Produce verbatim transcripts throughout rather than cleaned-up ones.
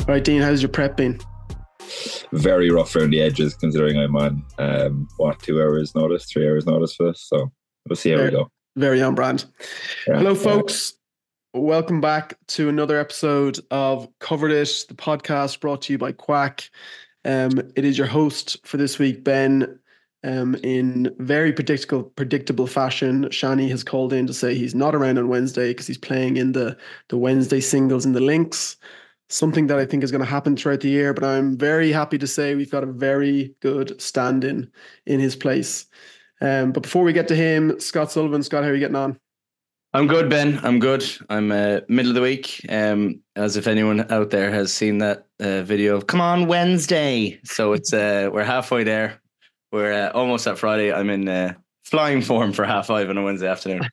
All right, Dean, how's your prep been? Very rough around the edges, considering I'm on um, what two hours notice, three hours notice for this. So we'll see how very, we go. Very on brand. Yeah, Hello, yeah. folks. Welcome back to another episode of Covered It, the podcast brought to you by Quack. Um, it is your host for this week, Ben. Um, in very predictable predictable fashion, Shani has called in to say he's not around on Wednesday because he's playing in the the Wednesday singles in the links. Something that I think is going to happen throughout the year, but I'm very happy to say we've got a very good stand-in in his place. Um, but before we get to him, Scott Sullivan. Scott, how are you getting on? I'm good, Ben. I'm good. I'm uh, middle of the week. Um, as if anyone out there has seen that uh, video of "Come on Wednesday." So it's uh, we're halfway there. We're uh, almost at Friday. I'm in uh, flying form for half five on a Wednesday afternoon.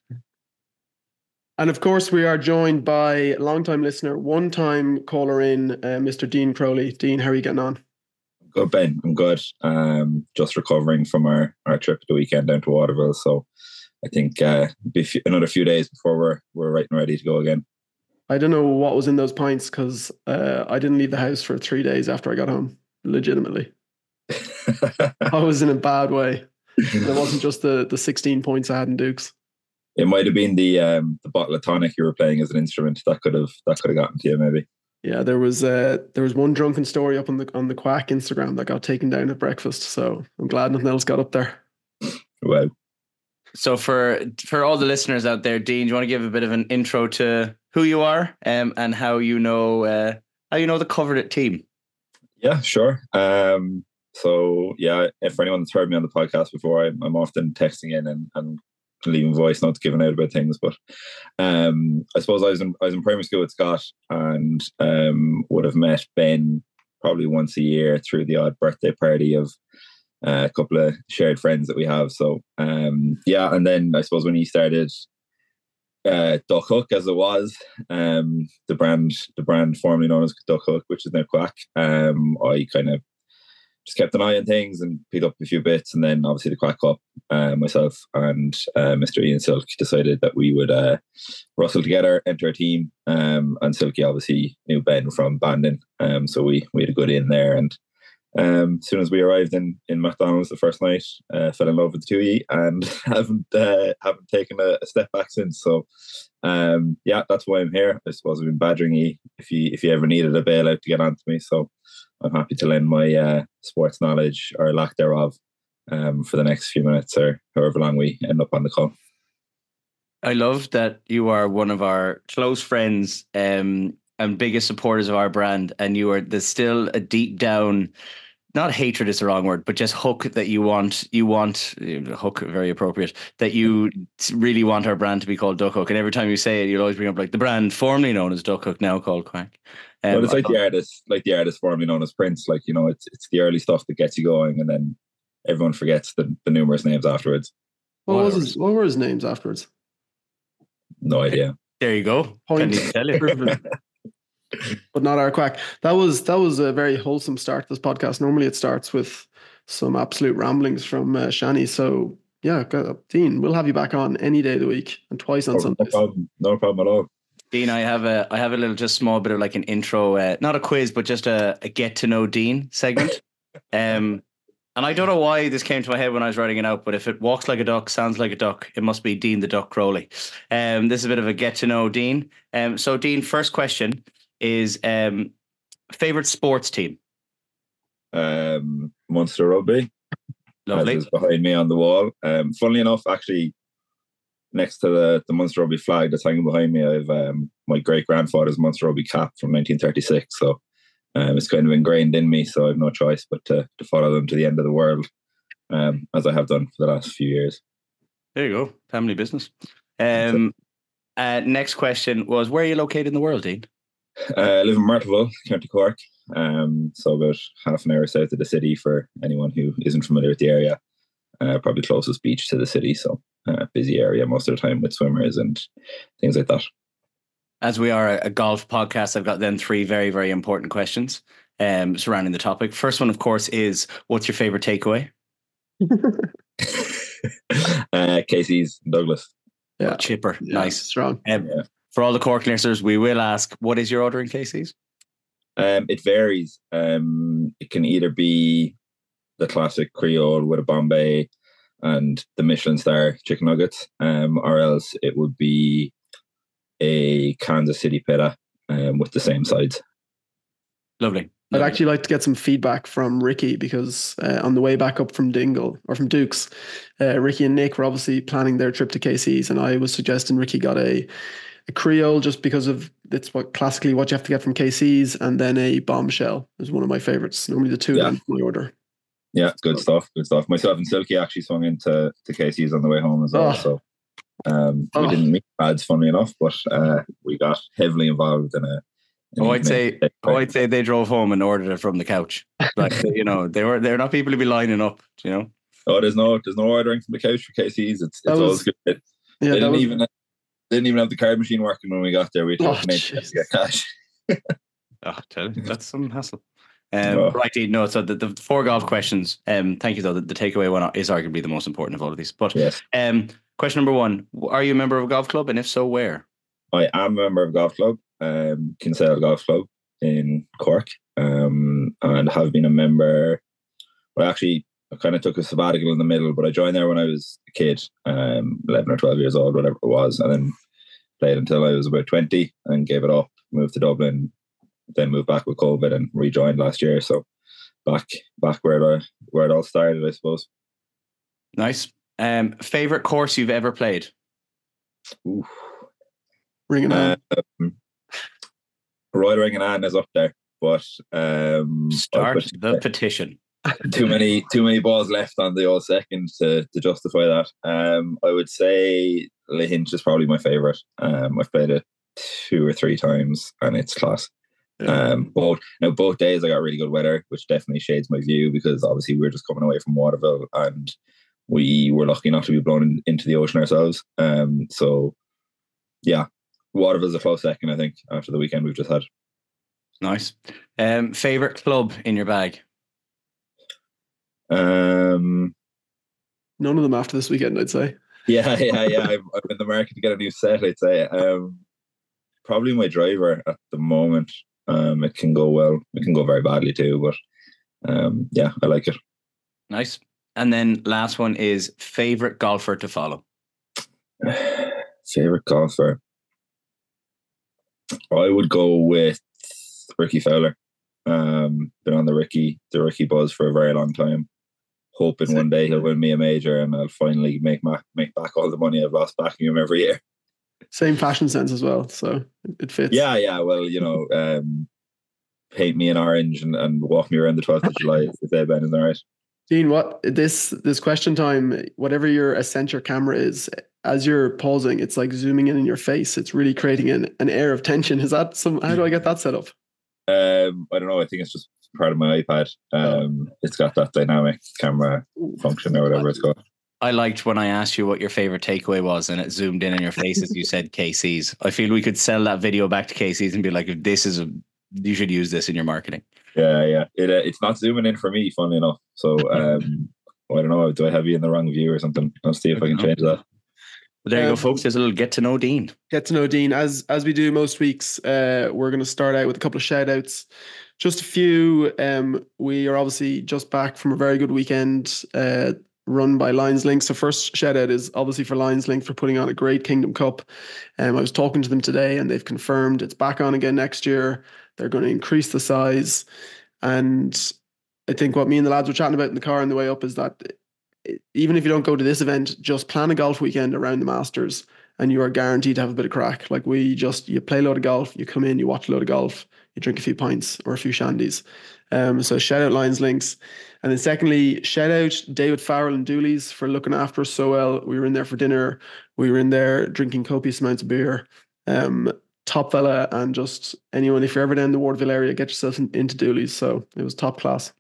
And of course, we are joined by long-time listener, one-time caller in, uh, Mister Dean Crowley. Dean, how are you getting on? Good, Ben. I'm good. Um, just recovering from our, our trip the weekend down to Waterville. So I think uh, be few, another few days before we're we're right and ready to go again. I don't know what was in those pints because uh, I didn't leave the house for three days after I got home. Legitimately, I was in a bad way. It wasn't just the the sixteen points I had in Dukes. It might have been the um, the bottle of tonic you were playing as an instrument that could have that could have gotten to you, maybe. Yeah, there was uh, there was one drunken story up on the on the Quack Instagram that got taken down at breakfast. So I'm glad nothing else got up there. Wow. So for for all the listeners out there, Dean, do you want to give a bit of an intro to who you are um, and how you know uh, how you know the Covered It team? Yeah, sure. Um, so yeah, if anyone that's heard me on the podcast before, I'm, I'm often texting in and, and leaving voice notes, giving out about things. But um, I suppose I was in I was in primary school with Scott, and um, would have met Ben probably once a year through the odd birthday party of uh, a couple of shared friends that we have. So um, yeah, and then I suppose when he started uh, Duck Hook, as it was, um, the brand the brand formerly known as Duck Hook, which is now Quack, um, I kind of just kept an eye on things and picked up a few bits, and then obviously the Quack Cup, uh, myself and uh, Mister Ian Silk decided that we would uh, rustle together, enter a team, um, and Silky obviously knew Ben from Bandon, um, so we we had a good in there. And um, as soon as we arrived in in McDonald's the first night, uh, fell in love with the two of you and haven't uh, haven't taken a, a step back since. So um, yeah, that's why I'm here. I suppose I've been badgering you if you if you ever needed a bailout to get onto me. So I'm happy to lend my uh, sports knowledge or lack thereof um, for the next few minutes or however long we end up on the call. I love that you are one of our close friends um, and biggest supporters of our brand, and you are there's still a deep down, not hatred is the wrong word, but just hook that you want, you want, hook, very appropriate, that you really want our brand to be called Duck Hook. And every time you say it, you'll always bring up like the brand formerly known as Duck Hook, now called Quack. Um, well, it's like the artist, like the artist formerly known as Prince. Like, you know, it's it's the early stuff that gets you going, and then everyone forgets the, the numerous names afterwards. What was his, what were his names afterwards? No idea. There you go. Point. Can you tell you? But not our Quack. That was that was a very wholesome start to this podcast. Normally it starts with some absolute ramblings from uh, Shani. So yeah, Dean, we'll have you back on any day of the week and twice on no, Sundays. No problem. No problem at all. Dean, I have a I have a little just small bit of like an intro, uh, not a quiz, but just a, a get to know Dean segment. Um, and I don't know why this came to my head when I was writing it out, but if it walks like a duck, sounds like a duck, it must be Dean the Duck Crowley. Um, this is a bit of a get to know Dean. Um, so Dean, first question is um, favorite sports team. Um, Munster Rugby. Lovely. As is behind me on the wall. Um, funnily enough, actually, next to the, the Munster Rugby flag that's hanging behind me, I have um, my great grandfather's Munster Rugby cap from nineteen thirty-six. So um, it's kind of ingrained in me. So I have no choice but to, to follow them to the end of the world, um, as I have done for the last few years. There you go, family business. Um, uh, next question was, where are you located in the world, Dean? Uh, I live in Myrtleville, County Cork. Um, so about half an hour south of the city for anyone who isn't familiar with the area. Uh, probably closest beach to the city, so uh, busy area most of the time with swimmers and things like that. As we are a golf podcast, I've got then three very, very important questions um, surrounding the topic. First one, of course, is what's your favourite takeaway? uh, Casey's Douglas. Yeah, oh, chipper, yeah, nice, strong. Um, yeah. For all the Cork listeners, we will ask, what is your order in Casey's? Um, it varies. Um, it can either be the classic Creole with a Bombay and the Michelin star chicken nuggets, um, or else it would be a Kansas City pita um, with the same sides. Lovely. I'd Lovely. actually like to get some feedback from Ricky because uh, on the way back up from Dingle or from Dukes, uh, Ricky and Nick were obviously planning their trip to K C's, and I was suggesting Ricky got a, a Creole just because of it's what classically what you have to get from K C's, and then a Bombshell is one of my favorites. Normally the two Yeah. of them in my order. Yeah, good stuff. Good stuff. Myself and Silky actually swung into to K C's on the way home as well. Oh. So um, we Oh. didn't meet ads, funnily enough, but uh, we got heavily involved in a. in Oh, an I'd say, evening. oh, I'd say they drove home and ordered it from the couch. Like, you know, they were they're not people to be lining up. You know. Oh, there's no there's no ordering from the couch for K C's. It's That it's was- always good. It, Yeah, they that didn't was. even they didn't even have the card machine working when we got there. We Oh, had to make to Jesus. get cash. Oh, tell you, that's some hassle. Um, Oh. Righty, no. So the, the four golf questions. Um, thank you though. The, the takeaway one is arguably the most important of all of these. But Yes, um, question number one: are you a member of a golf club, and if so, where? I am a member of a golf club, um, Kinsale Golf Club in Cork, um, and have been a member. Well, actually, I kind of took a sabbatical in the middle, but I joined there when I was a kid, um, eleven or twelve years old, whatever it was, and then played until I was about twenty and gave it up, moved to Dublin, then moved back with COVID and rejoined last year. So back back where it, where it all started, I suppose. Nice. Um, favorite course you've ever played? Ooh. Ringing on. Um, Royal Ring and Anne is up there, but um, I Start put the petition. too many too many balls left on the old second to, to justify that. Um, I would say Le Hinch is probably my favourite. Um, I've played it two or three times and it's class. Yeah. Um, both now both days I got really good weather, which definitely shades my view because obviously we were just coming away from Waterville and we were lucky not to be blown in, into the ocean ourselves. Um, so yeah, Waterville's a close second, I think, after the weekend we've just had. Nice. Um, favorite club in your bag? Um, None of them after this weekend, I'd say. yeah, yeah, yeah. I'm, I'm in the market to get a new set, I'd say. Um, probably my driver at the moment. Um, it can go well. It can go very badly too, but um, yeah, I like it. Nice. And then last one is favorite golfer to follow. Favorite golfer. I would go with Ricky Fowler. Um, been on the Ricky, the Ricky buzz for a very long time. Hoping one day he'll win me a major and I'll finally make ma- make back all the money I've lost backing him every year. Same fashion sense as well, so it fits. Yeah, yeah. Well, you know, um, paint me in orange and, and walk me around the twelfth of July if they Ben is all right. Dean, what this this question time, whatever your Accenture camera is, as you're pausing, it's like zooming in in your face. It's really creating an, an air of tension. Is that some? How do I get that set up? Um, I don't know. I think it's just part of my iPad. Um, it's got that dynamic camera function or whatever it's called. I liked when I asked you what your favorite takeaway was and it zoomed in on your face as you said K C's. I feel we could sell that video back to K C's and be like, if this is a, you should use this in your marketing. Yeah, yeah. It uh, it's not zooming in for me, funnily enough. So um, I don't know. Do I have you in the wrong view or something? I'll see if I can change that. But there you Um, go, folks. There's a little get to know Dean. Get to know Dean. As as we do most weeks, uh, we're going to start out with a couple of shout outs. Just a few. Um, we are obviously just back from a very good weekend uh, run by Lions Link. So first shout out is obviously for Lions Link for putting on a great Kingdom Cup. Um, I was talking to them today and they've confirmed it's back on again next year. They're going to increase the size. And I think what me and the lads were chatting about in the car on the way up is that even if you don't go to this event, just plan a golf weekend around the Masters and you are guaranteed to have a bit of crack. Like we just, you play a load of golf, you come in, you watch a load of golf, you drink a few pints or a few shandies. Um, so shout out Lions Links. And then secondly, shout out David Farrell and Dooley's for looking after us so well. We were in there for dinner. We were in there drinking copious amounts of beer. Um, top fella, and just anyone, if you're ever down the Wardville area, get yourself in, into Dooley's. So it was top class.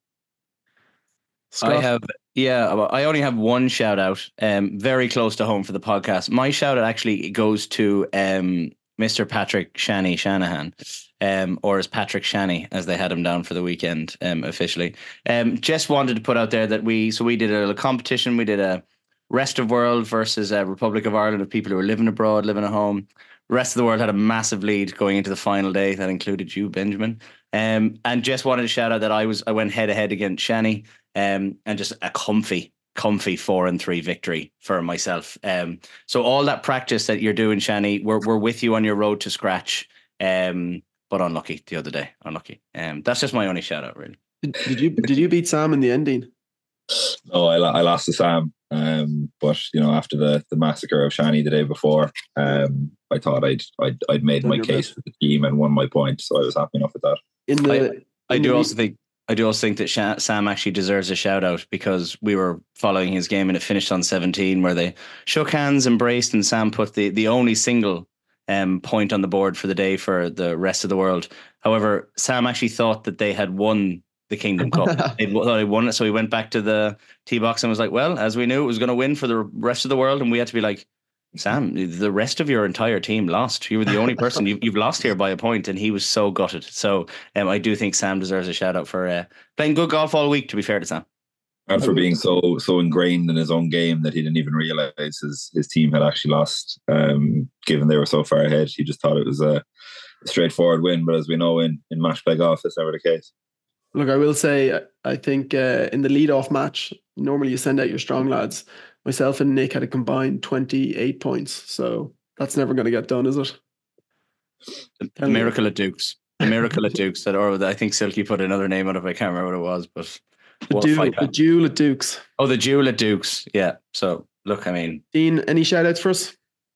Scott? I have, yeah, well, I only have one shout out, um, very close to home for the podcast. My shout out actually goes to um, Mister Patrick Shanny Shanahan, um, or as Patrick Shanny, as they had him down for the weekend um, officially. Um, just wanted to put out there that we, so we did a little competition. We did a rest of world versus a Republic of Ireland of people who are living abroad, living at home. The rest of the world had a massive lead going into the final day. That included you, Benjamin. Um, and just wanted to shout out that I was I went head to head against Shani, um, and just a comfy, comfy four and three victory for myself. Um, so all that practice that you're doing, Shani, we're we're with you on your road to scratch. Um, but unlucky the other day, unlucky. Um, that's just my only shout out, really. Did, did you did you beat Sam in the ending? No, I, I lost to Sam. Um, but you know, after the, the massacre of Shani the day before, um, I thought I'd I'd, I'd made my case for the team and won my point, so I was happy enough with that. In the, I, I in do the also think I do also think that Sha- Sam actually deserves a shout out, because we were following his game and it finished on seventeen, where they shook hands, embraced, and Sam put the the only single um point on the board for the day for the rest of the world. However, Sam actually thought that they had won the Kingdom Cup. They thought they won it, so he went back to the tee box and was like, well, as we knew it was going to win for the rest of the world, and we had to be like, Sam, the rest of your entire team lost. You were the only person you've, you've lost here by a point, and he was so gutted. So um, I do think Sam deserves a shout out for uh, playing good golf all week, to be fair to Sam. And for being so so ingrained in his own game that he didn't even realize his, his team had actually lost, um, given they were so far ahead. He just thought it was a straightforward win, but as we know, in, in match play golf, that's never the case. Look, I will say, I think uh, in the lead-off match, normally you send out your strong lads. Myself and Nick had a combined twenty-eight points, so that's never going to get done, is it? The miracle at Dukes. The miracle at Dukes. That, or I think Silky put another name on it, but I can't remember what it was. But the, duel, the duel at Dukes. Oh, the duel at Dukes. Yeah. So, look, I mean... Dean, any shout-outs for us?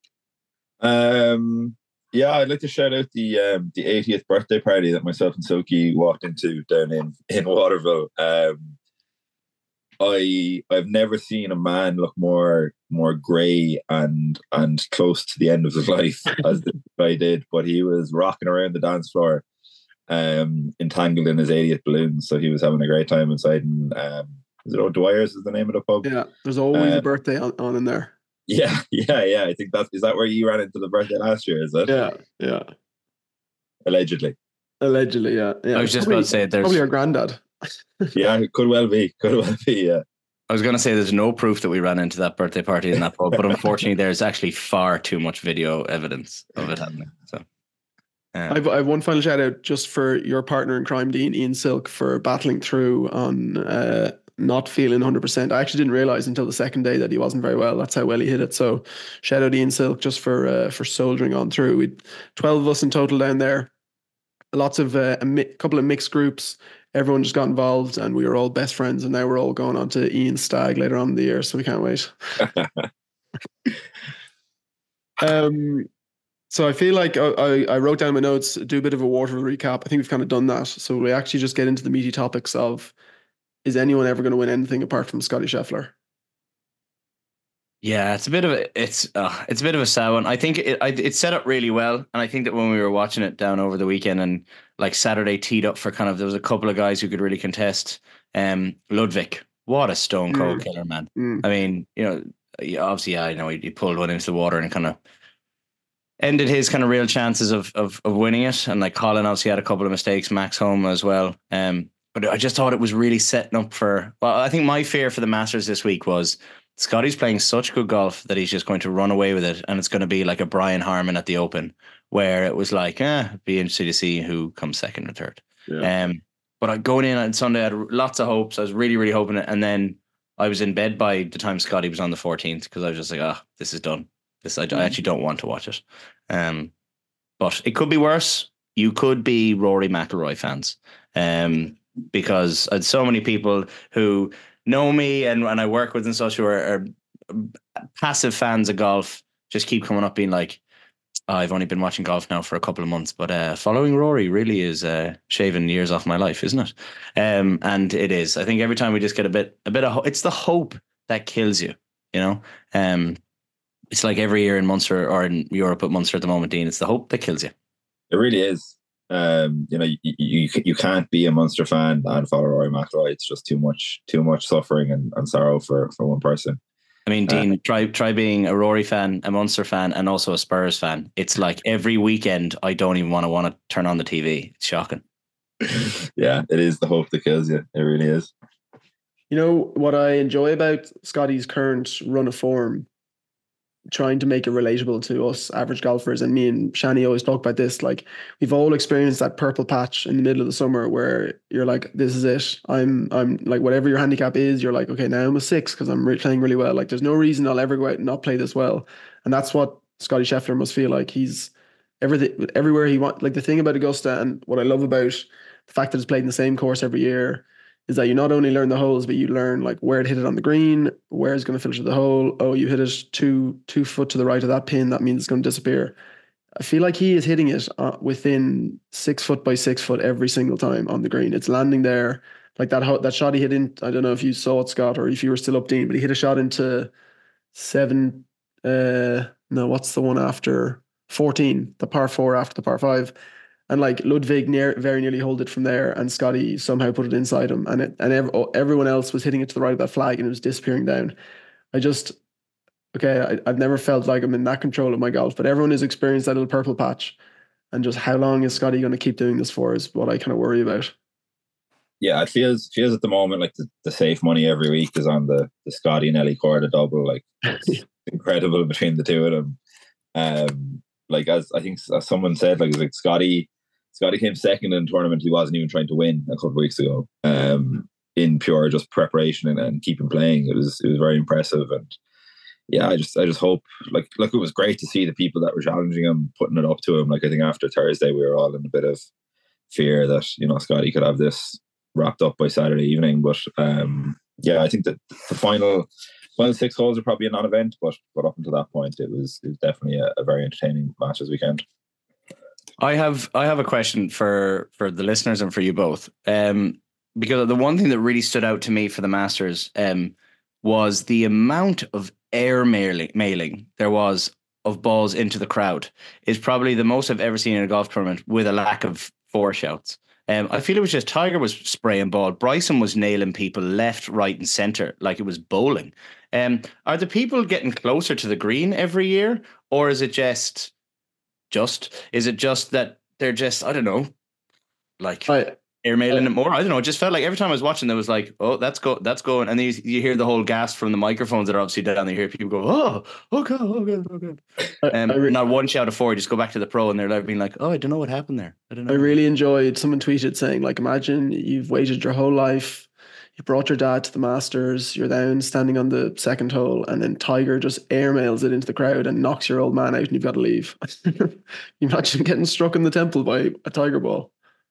Um... Yeah, I'd like to shout out the um, the eightieth birthday party that myself and Silky walked into down in, in Waterville. Um, I I've never seen a man look more more grey and and close to the end of his life as the guy did, but he was rocking around the dance floor, um, entangled in his eightieth balloon. So he was having a great time inside. And um, is it O'Dwyer's is the name of the pub? Yeah, there's always um, a birthday on, on in there. Yeah, yeah, yeah. I think that's is that where you ran into the birthday last year, is it? Yeah, yeah. Allegedly. Allegedly, yeah. yeah. I was just probably, about to say there's probably our granddad. Yeah, it could well be. Could well be, yeah. I was going to say there's no proof that we ran into that birthday party in that pub, but unfortunately there's actually far too much video evidence of it happening. So um, I've, I have one final shout out just for your partner in crime, Dean, Ian Silk, for battling through on uh, not feeling one hundred percent. I actually didn't realize until the second day that he wasn't very well. That's how well he hit it. So shout out Ian Silk just for uh, for soldiering on through. We twelve of us in total down there. Lots of uh, a mi- couple of mixed groups. Everyone just got involved, and we were all best friends. And now we're all going on to Ian's stag later on in the year, so we can't wait. um, so I feel like I, I, I wrote down my notes, do a bit of a water recap. I think we've kind of done that. So we actually just get into the meaty topics of: is anyone ever going to win anything apart from Scotty Scheffler? Yeah, it's a bit of a it's uh, it's a bit of a sad one. I think it I, it's set up really well, and I think that when we were watching it down over the weekend and like Saturday teed up for kind of there was a couple of guys who could really contest. Um, Ludwig, what a stone cold mm. killer, man! Mm. I mean, you know, obviously, yeah, I know he, he pulled one into the water and kind of ended his kind of real chances of of of winning it. And like Colin obviously had a couple of mistakes, Max Homa as well. Um, but I just thought it was really setting up for. Well, I think my fear for the Masters this week was Scotty's playing such good golf that he's just going to run away with it, and it's going to be like a Brian Harman at the Open, where it was like, eh, it'd be interesting to see who comes second or third. Yeah. Um, but I going in on Sunday, I had lots of hopes. I was really, really hoping it, and then I was in bed by the time Scotty was on the fourteenth because I was just like, ah, oh, this is done. This I, mm. I actually don't want to watch it. Um, but it could be worse. You could be Rory McIlroy fans, um, because I had so many people who know me and, and I work with and such who are, are passive fans of golf just keep coming up being like, oh, I've only been watching golf now for a couple of months, but uh, following Rory really is uh, shaving years off my life, isn't it? Um, and it is. I think every time we just get a bit, a bit of, ho- it's the hope that kills you, you know? Um, it's like every year in Munster or in Europe at Munster at the moment, Dean, it's the hope that kills you. It really is. Um, you know, you, you you can't be a Munster fan and follow Rory McIlroy. It's just too much, too much suffering and, and sorrow for, for one person. I mean, Dean, uh, try try being a Rory fan, a Munster fan, and also a Spurs fan. It's like every weekend, I don't even want to want to turn on the T V. It's shocking. Yeah, it is the hope that kills you. It really is. You know what I enjoy about Scotty's current run of form trying to make it relatable to us average golfers. And me and Shani always talk about this. Like, we've all experienced that purple patch in the middle of the summer where you're like, this is it. I'm, I'm like, whatever your handicap is, you're like, okay, now I'm a six because I'm re- playing really well. Like, there's no reason I'll ever go out and not play this well. And that's what Scotty Scheffler must feel like. He's everything, everywhere he wants. Like, the thing about Augusta and what I love about the fact that it's played in the same course every year is that you not only learn the holes, but you learn like where to hit it on the green, where it's going to filter the hole. Oh, you hit it two two foot to the right of that pin. That means it's going to disappear. I feel like he is hitting it uh, within six foot by six foot every single time on the green. It's landing there. Like that ho- that shot he hit in. I don't know if you saw it, Scott, or if you were still up, Dean, but he hit a shot into seven. Uh, no, what's the one after fourteen? The par four after the par five. And like Ludwig near, very nearly hold it from there, and Scotty somehow put it inside him, and it, and ev- everyone else was hitting it to the right of that flag, and it was disappearing down. I just okay, I, I've never felt like I'm in that control of my golf, but everyone has experienced that little purple patch, and just how long is Scotty going to keep doing this for is what I kind of worry about. Yeah, it feels feels at the moment like the, the safe money every week is on the the Scotty and Ellie Corda double. Like, it's incredible between the two of them. Um, like as I think as someone said, like, like Scotty. Scotty came second in the tournament he wasn't even trying to win a couple of weeks ago, um, in pure just preparation and, and keeping playing. It was it was very impressive, and yeah, I just I just hope like look, it was great to see the people that were challenging him putting it up to him. Like, I think after Thursday we were all in a bit of fear that, you know, Scotty could have this wrapped up by Saturday evening, but um, yeah, I think that the final final six holes are probably a non-event, but but up until that point, it was it was definitely a, a very entertaining match this weekend. I have I have a question for for the listeners and for you both, um, because the one thing that really stood out to me for the Masters um, was the amount of air mailing, mailing there was of balls into the crowd. Is probably the most I've ever seen in a golf tournament with a lack of foreshouts. Um, I feel it was just Tiger was spraying ball, Bryson was nailing people left, right, and centre like it was bowling. Um, are the people getting closer to the green every year, or is it just? Just is it just that they're just I don't know, like I, airmailing it more? I don't know. It just felt like every time I was watching, there was like, oh, that's go, that's going, and then you, you hear the whole gasp from the microphones that are obviously down there. You hear people go, oh, oh god, oh god, oh god. Um, I re- not one shout of four. Just go back to the pro, and they're like being like, oh, I don't know what happened there. I don't know. I really enjoyed. Someone tweeted saying like, imagine you've waited your whole life. You brought your dad to the Masters, you're down standing on the second hole, and then Tiger just airmails it into the crowd and knocks your old man out, and you've got to leave. You imagine getting struck in the temple by a Tiger ball.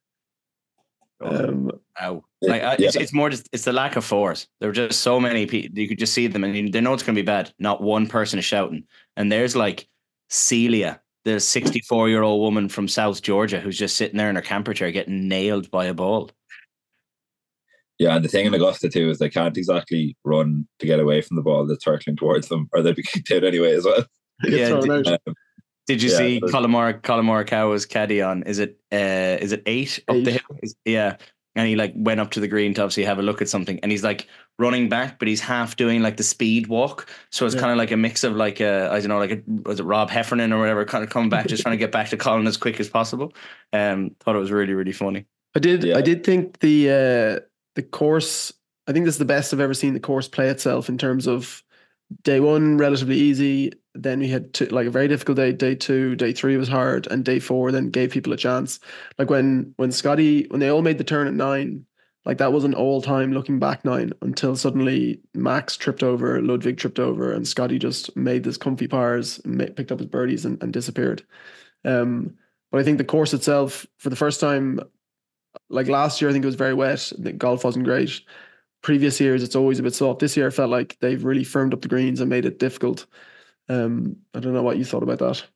Um, Ow. Like, I, yeah. it's, it's more just, it's the lack of force. There were just so many people, you could just see them, and you, they know it's going to be bad. Not one person is shouting. And there's like Celia, the sixty-four year old woman from South Georgia, who's just sitting there in her camper chair getting nailed by a ball. Yeah, and the thing in Augusta too is they can't exactly run to get away from the ball that's hurtling towards them, or they'd be kicked out anyway as well. Yeah, did, um, did you yeah, see Colin Morikawa's caddy on? Is it uh, is it eight, eight up the hill? Yeah, and he like went up to the green to obviously have a look at something, and he's like running back, but he's half doing like the speed walk, so it's yeah. kind of like a mix of like a I don't know, like a, was it Rob Heffernan or whatever, kind of coming back, just trying to get back to Colin as quick as possible. Um, thought it was really really funny. I did yeah. I did think the. Uh, The course, I think this is the best I've ever seen the course play itself in terms of day one, relatively easy. Then we had two, like a very difficult day. Day two, day three was hard, and day four then gave people a chance. Like when when Scotty, when they all made the turn at nine, like that was an all time looking back nine until suddenly Max tripped over, Ludwig tripped over, and Scotty just made this comfy pars, picked up his birdies, and, and disappeared. Um, but I think the course itself, for the first time. Like last year, I think it was very wet. The golf wasn't great. Previous years, it's always a bit soft. This year, I felt like they've really firmed up the greens and made it difficult. Um, I don't know what you thought about that.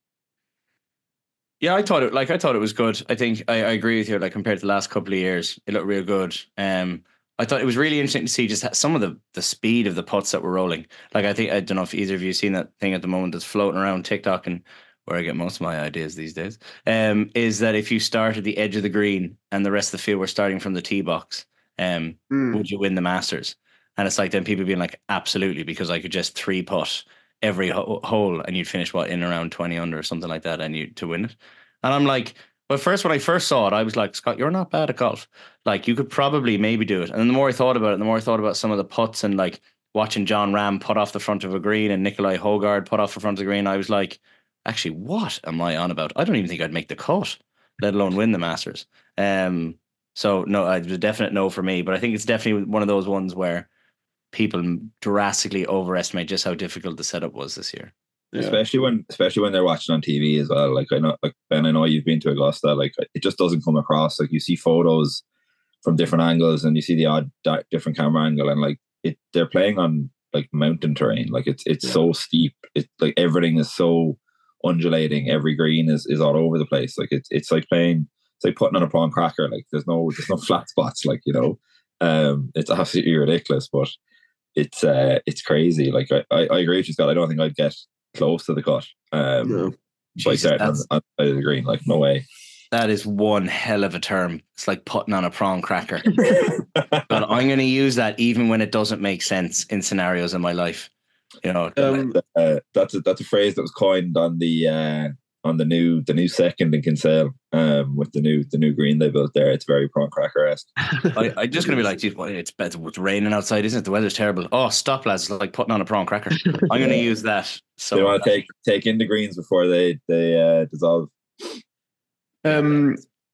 Yeah, I thought it like I thought it was good. I think I, I agree with you. Like compared to the last couple of years, it looked real good. Um, I thought it was really interesting to see just some of the the speed of the putts that were rolling. Like I think I don't know if either of you have seen that thing at the moment that's floating around TikTok and. Where I get most of my ideas these days, um, is that if you start at the edge of the green and the rest of the field were starting from the tee box, um, mm. would you win the Masters? And it's like then people being like, absolutely, because I could just three putt every ho- hole and you'd finish what in around twenty under or something like that, and you to win it. And I'm like, well, first when I first saw it, I was like, Scott, you're not bad at golf. Like you could probably maybe do it. And then the more I thought about it, the more I thought about some of the putts and like watching John Ram put off the front of a green and Nikolai Hogard put off the front of the green, I was like, actually, what am I on about? I don't even think I'd make the cut, let alone win the Masters. Um, so no, it was a definite no for me. But I think it's definitely one of those ones where people drastically overestimate just how difficult the setup was this year. Yeah. Especially when, especially when they're watching on T V as well. Like I know, like Ben, I know you've been to Augusta. Like it just doesn't come across. Like you see photos from different angles, and you see the odd different camera angle, and like it, they're playing on like mountain terrain. Like it's it's yeah. so steep. It's like everything is so undulating. Every green is, is all over the place. Like it's it's like playing. It's like putting on a prawn cracker. Like there's no there's no flat spots. Like you know, um, it's absolutely ridiculous. But it's uh, it's crazy. Like I, I, I agree with you, Scott. I don't think I'd get close to the cut. Um, no. by Jesus, starting on, on the side of the green. Like no way. That is one hell of a term. It's like putting on a prawn cracker. But I'm going to use that even when it doesn't make sense in scenarios in my life. You know, um, uh, that's a, that's a phrase that was coined on the uh, on the new the new second in Kinsale um, with the new the new green they built there. It's very prawn cracker-esque. I, I'm just going to be like, geez, well, it's it's raining outside, isn't it? The weather's terrible. Oh, stop, lads! It's like putting on a prawn cracker. I'm going to use that. So they want to take take in the greens before they they uh, dissolve. Um.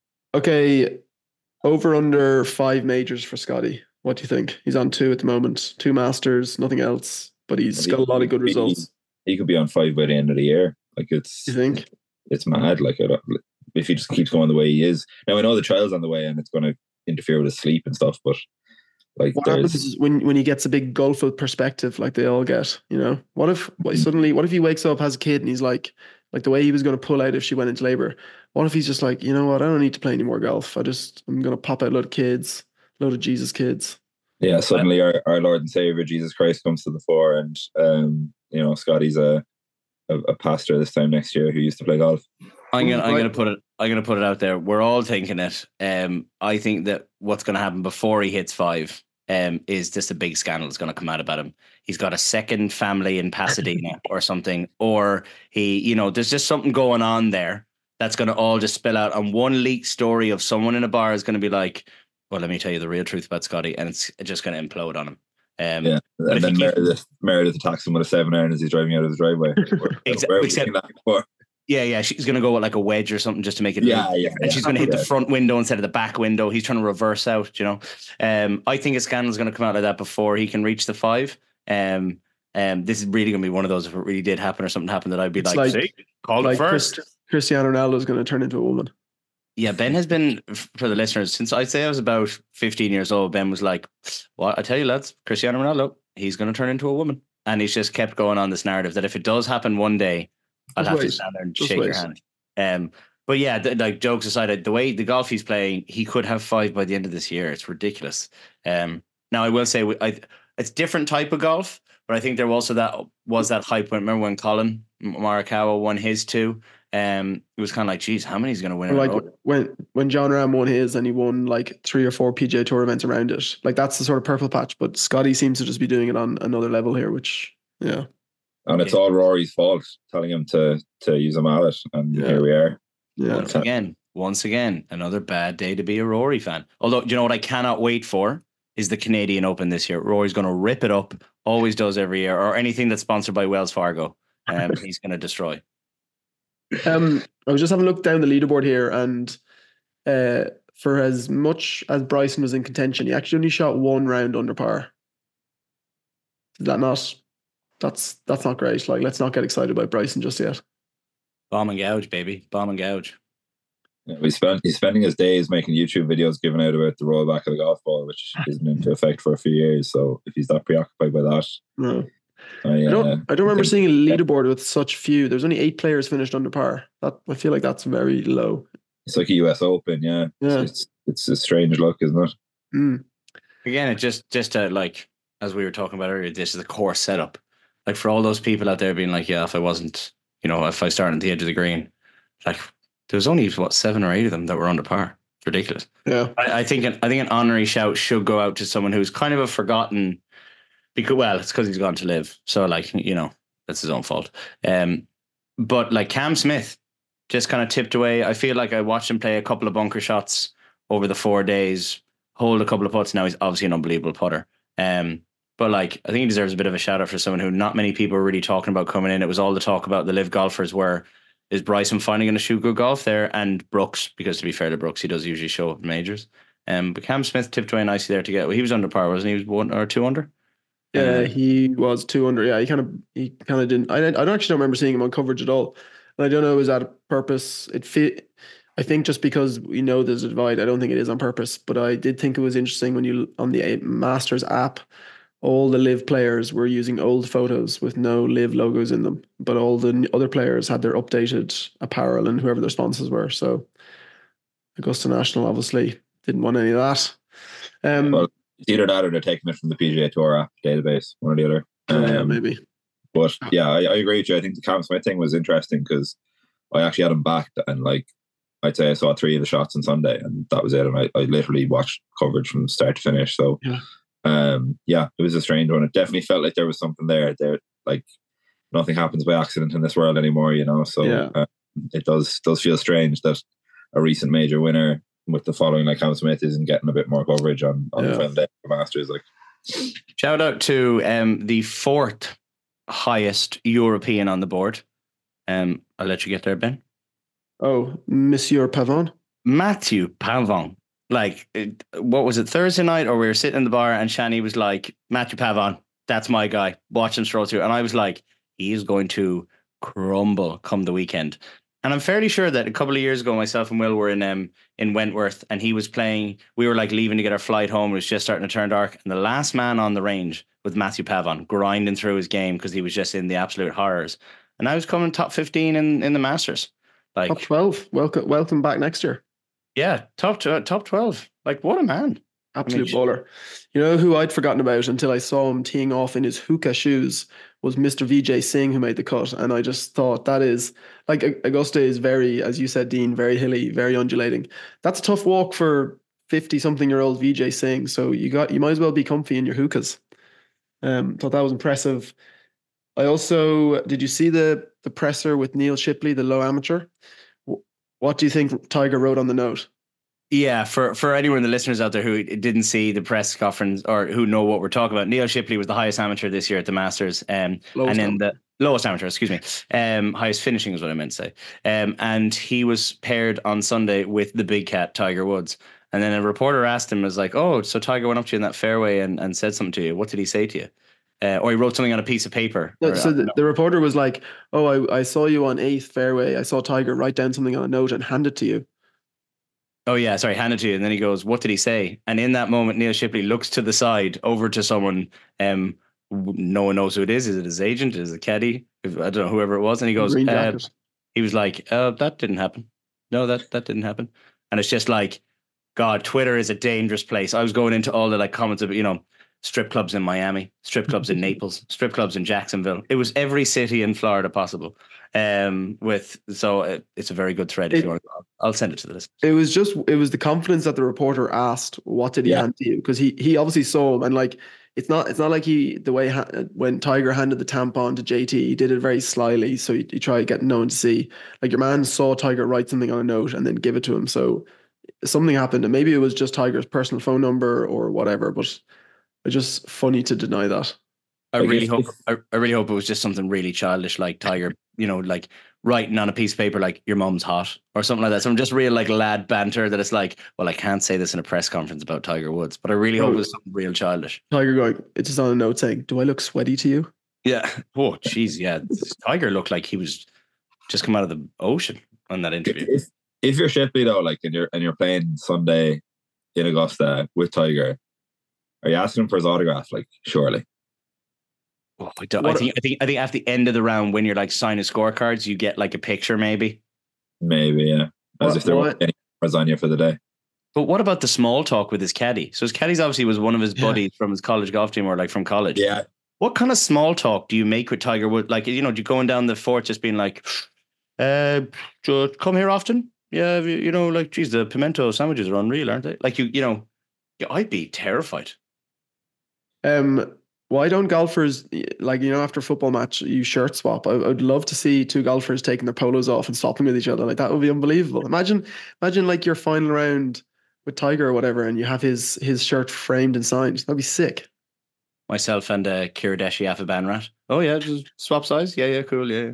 Okay. Over under five majors for Scotty. What do you think? He's on two at the moment. Two Masters, nothing else. But he's got a lot of good results. He, he could be on five by the end of the year. Like it's. You think? It's mad. Like I don't, if he just keeps going the way he is. Now I know the trial's on the way and it's going to interfere with his sleep and stuff. But like, what happens is when when he gets a big gulf of perspective, like they all get. You know, what if what, suddenly? What if he wakes up, has a kid, and he's like, like the way he was going to pull out if she went into labor. What if he's just like, you know what? I don't need to play any more golf. I just I'm going to pop out a load of kids, a load of Jesus kids. Yeah, suddenly our, our Lord and Savior Jesus Christ comes to the fore, and um, you know Scotty's a, a a pastor this time next year who used to play golf. I'm gonna I'm gonna put it I'm gonna put it out there. We're all thinking it. Um, I think that what's gonna happen before he hits five um is just a big scandal that's gonna come out about him. He's got a second family in Pasadena or something, or he, you know, there's just something going on there that's gonna all just spill out. And one leaked story of someone in a bar is gonna be like, well, let me tell you the real truth about Scotty, and it's just going to implode on him. Um, yeah, and then Meredith, keep... Meredith attacks him with a seven iron as he's driving out of the driveway. Exactly. Except, yeah, yeah, she's going to go with like a wedge or something just to make it. Yeah, yeah, and yeah. she's going to hit yeah. the front window instead of the back window. He's trying to reverse out. You know, um, I think a scandal is going to come out of that before he can reach the five. Um, um, this is really going to be one of those. If it really did happen or something happened, that I'd be like, like, see, call like it first. Chris, Cristiano Ronaldo is going to turn into a woman. Yeah, Ben has been, for the listeners, since I'd say I was about fifteen years old, Ben was like, well, I tell you, lads, Cristiano Ronaldo, he's going to turn into a woman. And he's just kept going on this narrative that if it does happen one day, I'll just have wait. to stand there and just shake wait. your hand. Um, but yeah, th- like jokes aside, the way the golf he's playing, he could have five by the end of this year. It's ridiculous. Um, now, I will say, I, it's different type of golf, but I think there also that was that hype when, remember when Colin Morikawa won his two? Um, it was kind of like, geez, how many is going to win? Like when when John Ram won his and he won like three or four P G A Tour events around it. Like that's the sort of purple patch. But Scotty seems to just be doing it on another level here, which yeah. And it's all Rory's fault, telling him to to use a mallet, and yeah. here we are. Yeah. Once again, once again, another bad day to be a Rory fan. Although, you know what I cannot wait for is the Canadian Open this year. Rory's going to rip it up, always does every year, or anything that's sponsored by Wells Fargo. Um, he's going to destroy. Um, I was just having a look down the leaderboard here, and uh, for as much as Bryson was in contention, he actually only shot one round under par. Is that not? That's that's not great. Like, let's not get excited about Bryson just yet. Bomb and gouge, baby. Bomb and gouge. Yeah, we spent he's spending his days making YouTube videos giving out about the rollback of the golf ball, which isn't into effect for a few years. So if he's that preoccupied by that, no. I, I don't. uh, I don't remember seeing a leaderboard with such few. There's only eight players finished under par. That I feel like that's very low. It's like a U S Open, yeah. Yeah. It's it's, it's a strange look, isn't it? Mm. Again, it just just to, like as we were talking about earlier, this is the core setup. Like for all those people out there being like, yeah, if I wasn't, you know, if I started at the edge of the green, like there was only what seven or eight of them that were under par. It's ridiculous. Yeah. I, I think an, I think an honorary shout should go out to someone who's kind of a forgotten. Because well, it's because he's gone to live. So like, you know, that's his own fault. Um, but like Cam Smith just kind of tipped away. I feel like I watched him play a couple of bunker shots over the four days, hold a couple of putts. Now he's obviously an unbelievable putter. Um, But like, I think he deserves a bit of a shout out for someone who not many people were really talking about coming in. It was all the talk about the live golfers where is Bryson finally going to shoot good golf there? And Brooks, because to be fair to Brooks, he does usually show up in majors. Um, but Cam Smith tipped away nicely there to get. Well, he was under par, wasn't he? He was one or two under. Yeah, Um, he was two under. Yeah, he kind of he kind of didn't. I I don't actually don't remember seeing him on coverage at all. And I don't know is that a purpose. It fit. I think just because we know there's a divide, I don't think it is on purpose. But I did think it was interesting when you on the Masters app, all the live players were using old photos with no live logos in them, but all the n- other players had their updated apparel and whoever their sponsors were. So Augusta National obviously didn't want any of that. Um, Well, it's either that or they're taking it from the P G A Tour app database, one or the other. yeah, Um, maybe. But yeah, I, I agree with you. I think the Cam Smith thing was interesting because I actually had him backed, and like I'd say I saw three of the shots on Sunday, and that was it. And I, I literally watched coverage from start to finish. So Yeah. um, yeah, it was a strange one. It definitely felt like there was something there. There, like nothing happens by accident in this world anymore, you know. So Yeah. uh, it does does feel strange that a recent major winner with the following like Cam Smith isn't getting a bit more coverage on on Yeah. the final day of the Masters. Like, Shout out to um, the fourth highest European on the board. Um, I'll let you get there, Ben. Oh, Monsieur Pavon. Matthew Pavon. Like, it, what was it, Thursday night? Or we were sitting in the bar and Shani was like, Matthew Pavon, that's my guy. Watch him stroll through. And I was like, he is going to crumble come the weekend. And I'm fairly sure that a couple of years ago, myself and Will were in um in Wentworth, and he was playing. We were like leaving to get our flight home. It was just starting to turn dark, and the last man on the range was Matthew Pavon, grinding through his game because he was just in the absolute horrors. And I was coming top fifteen in in the Masters. Like, Top twelve. Welcome, welcome back next year. yeah, top tw- top twelve. Like, what a man! Absolute I mean, baller. You know who I'd forgotten about until I saw him teeing off in his hookah shoes was Mister Vijay Singh, who made the cut. And I just thought that is like Augusta is very, as you said, Dean, very hilly, very undulating. That's a tough walk for fifty something year old Vijay Singh. So you got you might as well be comfy in your hookahs. Um, thought that was impressive. I also did you see the the presser with Neil Shipley, the low amateur? What do you think Tiger wrote on the note? Yeah, for, for anyone, the listeners out there who didn't see the press conference or who know what we're talking about, Neil Shipley was the highest amateur this year at the Masters, um, and in the lowest amateur, excuse me, um, highest finishing is what I meant to say, um, and he was paired on Sunday with the big cat Tiger Woods, and then a reporter asked him, was like, "Oh, so Tiger went up to you in that fairway and, and said something to you? What did he say to you?" Uh, or he wrote something on a piece of paper. No, or, so the, the reporter was like, "Oh, I, I saw you on eighth fairway. I saw Tiger write down something on a note and hand it to you." Oh yeah, sorry, hand it to you. And then he goes, "What did he say?" And in that moment, Neil Shipley looks to the side over to someone. Um, no one knows who it is. Is it his agent? Is it caddy? I don't know, whoever it was. And he goes, Green uh, jacket. he was like, uh, "That didn't happen. No, that that didn't happen." And it's just like, God, Twitter is a dangerous place. I was going into all the like comments of, you know, strip clubs in Miami, strip clubs in Naples, strip clubs in Jacksonville. It was every city in Florida possible. Um, with so it, it's a very good thread. If It- you want, I'll send it to the list. It was just it was the confidence that the reporter asked, "What did he Yeah. hand to you?" Because he he obviously saw him, and like it's not it's not like he the way ha- when Tiger handed the tampon to J T, he did it very slyly, so he, he tried to get no one to see. Like your man saw Tiger write something on a note and then give it to him, so something happened, and maybe it was just Tiger's personal phone number or whatever. But it's just funny to deny that. I Like, really if- hope if- I, I really hope it was just something really childish, like Tiger, you know, like writing on a piece of paper like "your mum's hot" or something like that. Some just real like lad banter that it's like, well, I can't say this in a press conference about Tiger Woods, but I really hope it was something real childish. Tiger going, it's just on a note saying, "Do I look sweaty to you?" Yeah. Oh, jeez, yeah. Tiger looked like he was just come out of the ocean on that interview. if if you're Shipley though, like and you're and you're playing Sunday in Augusta with Tiger, are you asking him for his autograph? Like, surely. Oh, I, don't, I What- think I think I think at the end of the round, when you're like signing scorecards, you get like a picture, maybe. Maybe, yeah. As What- if there what- were any lasagna for the day. But what about the small talk with his caddy? So his caddy's obviously was one of his Yeah. buddies from his college golf team or like from college. Yeah. What kind of small talk do you make with Tiger Woods? Like, you know, do you going down the fort just being like, uh, do you come here often? Yeah, you you know, like, geez, the pimento sandwiches are unreal, aren't they? Like, you, you know, yeah, I'd be terrified. Um, why don't golfers like you know after a football match you shirt swap? I, I'd love to see two golfers taking their polos off and swapping with each other. Like that would be unbelievable. Imagine, imagine like your final round with Tiger or whatever, and you have his his shirt framed and signed. That'd be sick. myself and uh, Kiradeshi Afabanrat. Oh yeah, just swap size. Yeah, yeah, cool. Yeah.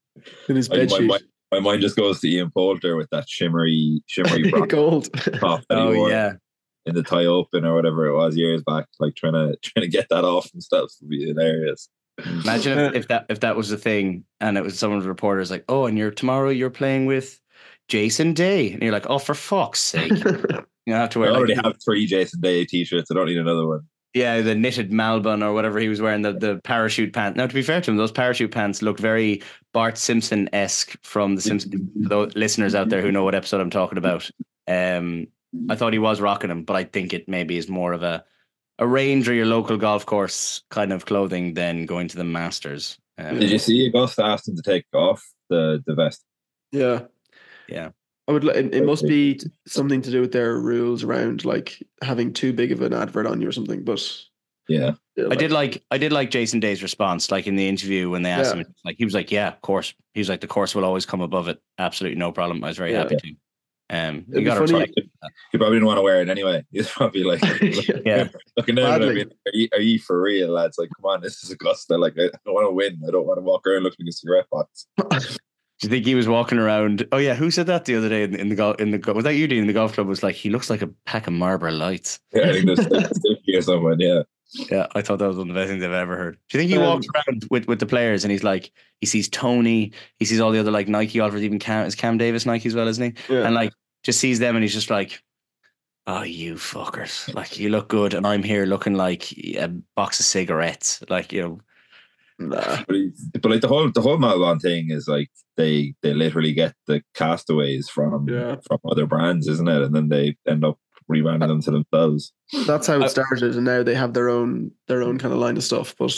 In his I, bed my, sheet. mind, my mind just goes to Ian Poulter with that shimmery, shimmery gold. top that oh he wore yeah. in the Thai Open or whatever it was years back. Like trying to trying to get that off himself would be hilarious. Imagine if, if that if that was the thing, and it was some of the reporters like, oh, and you're tomorrow you're playing with Jason Day, and you're like, oh, for fuck's sake, you have to wear. I already like, have three Jason Day t-shirts. I don't need another one. Yeah, the knitted Malbon or whatever he was wearing, the, the parachute pants. Now, to be fair to him, those parachute pants look very Bart Simpson-esque from The Simpsons. Those listeners out there who know what episode I'm talking about. Um, I thought he was rocking them, but I think it maybe is more of a, a range or your local golf course kind of clothing than going to the Masters. Um, Did you see Augusta asked him to take off the, the vest? Yeah. Yeah. I would. It, it must be something to do with their rules around like having too big of an advert on you or something. But yeah, yeah, I did like I did like Jason Day's response, like in the interview when they asked Yeah. him, like he was like, "Yeah, of course." He was like, "The course will always come above it. Absolutely no problem." I was very Yeah. happy to. Um, It'd you be got to funny- try. he probably didn't want to wear it anyway. He's probably like, Yeah. looking down at Badly. me. Are you, are you for real, lads? Like, come on, this is Augusta. Like, I don't want to win. I don't want to walk around looking like a cigarette box. Do you think he was walking around? Oh yeah, who said that the other day in, in the golf? In the go- was that you, Dean? In the golf club was like, he looks like a pack of Marlboro Lights. Yeah, I think there's Stiffy or someone. Yeah, Yeah, I thought that was one of the best things I've ever heard. Do you think he Um, walks around with, with the players and he's like, he sees Tony, he sees all the other like Nike golfers, even Cam, is Cam Davis Nike as well, isn't he? Yeah. And like just sees them and he's just like, oh, you fuckers, like you look good, and I'm here looking like a box of cigarettes, like you know. Nah. but, he, but like the whole the whole Malbon thing is like they they literally get the castaways from Yeah. from other brands, isn't it? And then they end up rebranding them to themselves. That's how I- it started, and now they have their own their own kind of line of stuff. But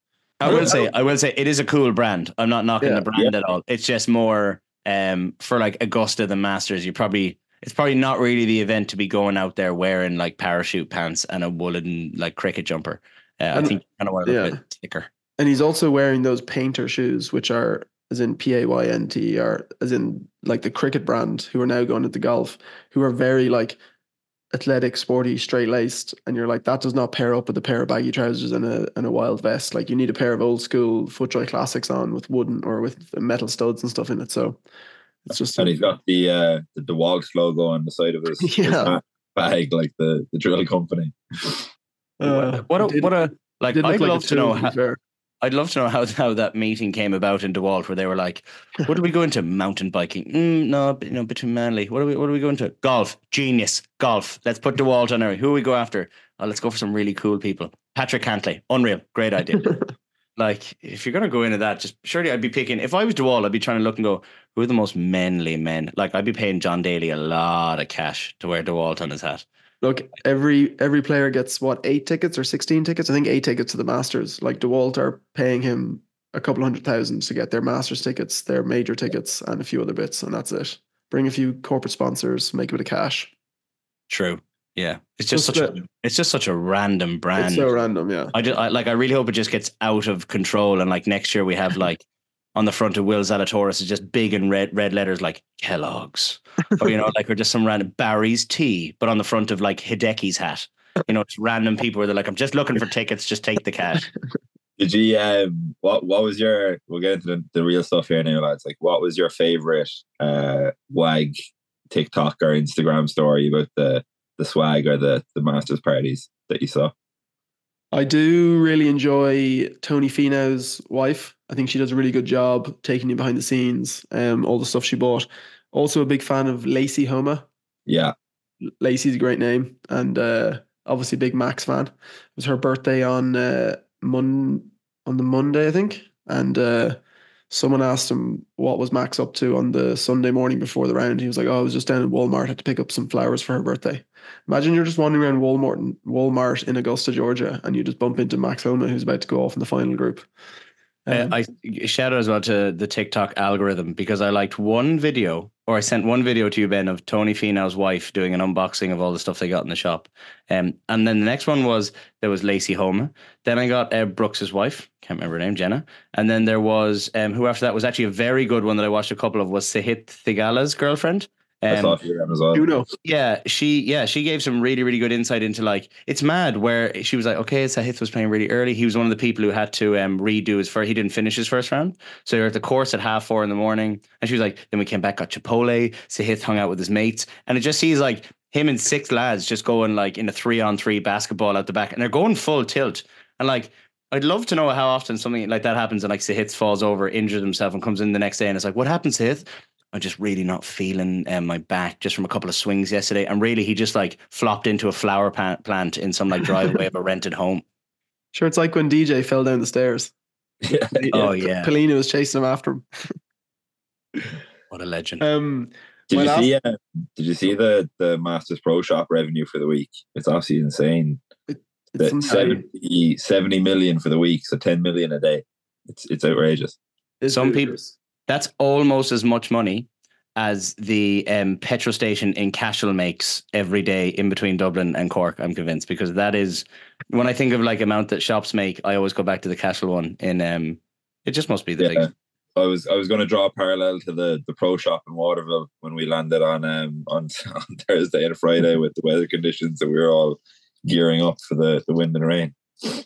I will say, I will say, it is a cool brand. I'm not knocking Yeah. the brand at all. It's just more um, for like Augusta, the Masters. You probably it's probably not really the event to be going out there wearing like parachute pants and a woolen like cricket jumper. Uh, I And- think you kind of want to look yeah. a bit thicker. and he's also wearing those painter shoes, which are as in P A Y N T, or as in like the cricket brand, who are now going into golf, who are very like athletic, sporty, straight laced, and you're like, that does not pair up with a pair of baggy trousers and a and a wild vest. Like you need a pair of old school FootJoy classics on with wooden or with metal studs and stuff in it. So it's just And he's got the uh, the DeWalt logo on the side of his, his Yeah. bag, like the, the drill company. uh, what a it did- what a it like. did look I'd like a love to tool, know be how. fair. I'd love to know how how that meeting came about in DeWalt, where they were like, "What are we going to? Mountain biking? Mm, no, but, you know, between Manly. What are we? What are we going to? Golf. Genius. Golf. Let's put DeWalt on there. Who we go after? Oh, let's go for some really cool people. Patrick Cantley. Unreal. Great idea. Like, if you're gonna go into that, just surely I'd be picking. If I was DeWalt, I'd be trying to look and go, who are the most manly men? Like, I'd be paying John Daly a lot of cash to wear DeWalt on his hat. Look, every every player gets what, eight tickets or sixteen tickets? I think eight tickets to the Masters. Like DeWalt are paying him a couple hundred thousand to get their Masters tickets, their major tickets, and a few other bits, and that's it. Bring a few corporate sponsors, make a bit of cash. True. Yeah. It's just Just such a. the- It's just such a random brand. It's so random, yeah. I, just, I like. I really hope it just gets out of control, and like next year we have like on the front of Will Zalatoris is just big in red red letters like Kellogg's, or you know, like or just some random Barry's tea, but on the front of like Hideki's hat. You know, it's random people where they're like, I'm just looking for tickets, just take the cash. Did you um what what was your we'll get into the, the real stuff here now, lads. Like what was your favorite uh wag TikTok or Instagram story about the the swag or the the masters parties that you saw? I do really enjoy Tony Finau's wife. I think she does a really good job taking you behind the scenes, um, all the stuff she bought. Also a big fan of Lacey Homa. Yeah. Lacey's a great name, and uh, obviously a big Max fan. It was her birthday on uh, Mon on the Monday, I think, and uh, someone asked him what was Max up to on the Sunday morning before the round. He was like, "Oh, I was just down at Walmart, had to pick up some flowers for her birthday." Imagine you're just wandering around Walmart, Walmart in Augusta, Georgia, and you just bump into Max Homa, who's about to go off in the final group. Um, Uh, I shout out as well to the TikTok algorithm because I liked one video, or I sent one video to you, Ben, of Tony Finau's wife doing an unboxing of all the stuff they got in the shop. Um, and then the next one was, there was Lacey Homa. Then I got uh, Brooks's wife, can't remember her name, Jenna. And then there was, um, who after that was actually a very good one that I watched a couple of, was Sahith Thigala's girlfriend. I saw Um, a few of them as well. You know, yeah, she yeah she gave some really really good insight into like it's mad where she was like, okay, Sahith was playing really early. He was one of the people who had to um redo his first. He didn't finish his first round, so you're at the course at half four in the morning, and she was like, then we came back, got Chipotle. Sahith hung out with his mates, and it just sees like him and six lads just going like in a three on three basketball out the back, and they're going full tilt, and like. I'd love to know how often something like that happens and like Sahith falls over, injures himself, and comes in the next day and it's like, what happened, Sahith? I'm just really not feeling um, my back just from a couple of swings yesterday. And really, he just like flopped into a flower pa- plant in some like driveway of a rented home. Sure, it's like when D J fell down the stairs. Yeah. Oh, yeah. Polina was chasing him after him. What a legend. Um, Did my you last- see? Uh, did you see the the Masters Pro Shop revenue for the week? It's absolutely insane. It's The some- seventy, seventy million for the week, so ten million a day. It's it's outrageous. it's Some ludicrous. That's almost as much money as the um, petrol station in Cashel makes every day in between Dublin and Cork, I'm convinced, because that is, when I think of like amount that shops make, I always go back to the Cashel one in, um, it just must be the Yeah. biggest. I was I was going to draw a parallel to the, the pro shop in Waterville when we landed on um on, on Thursday and Friday with the weather conditions, and we were all gearing up for the, the wind and rain.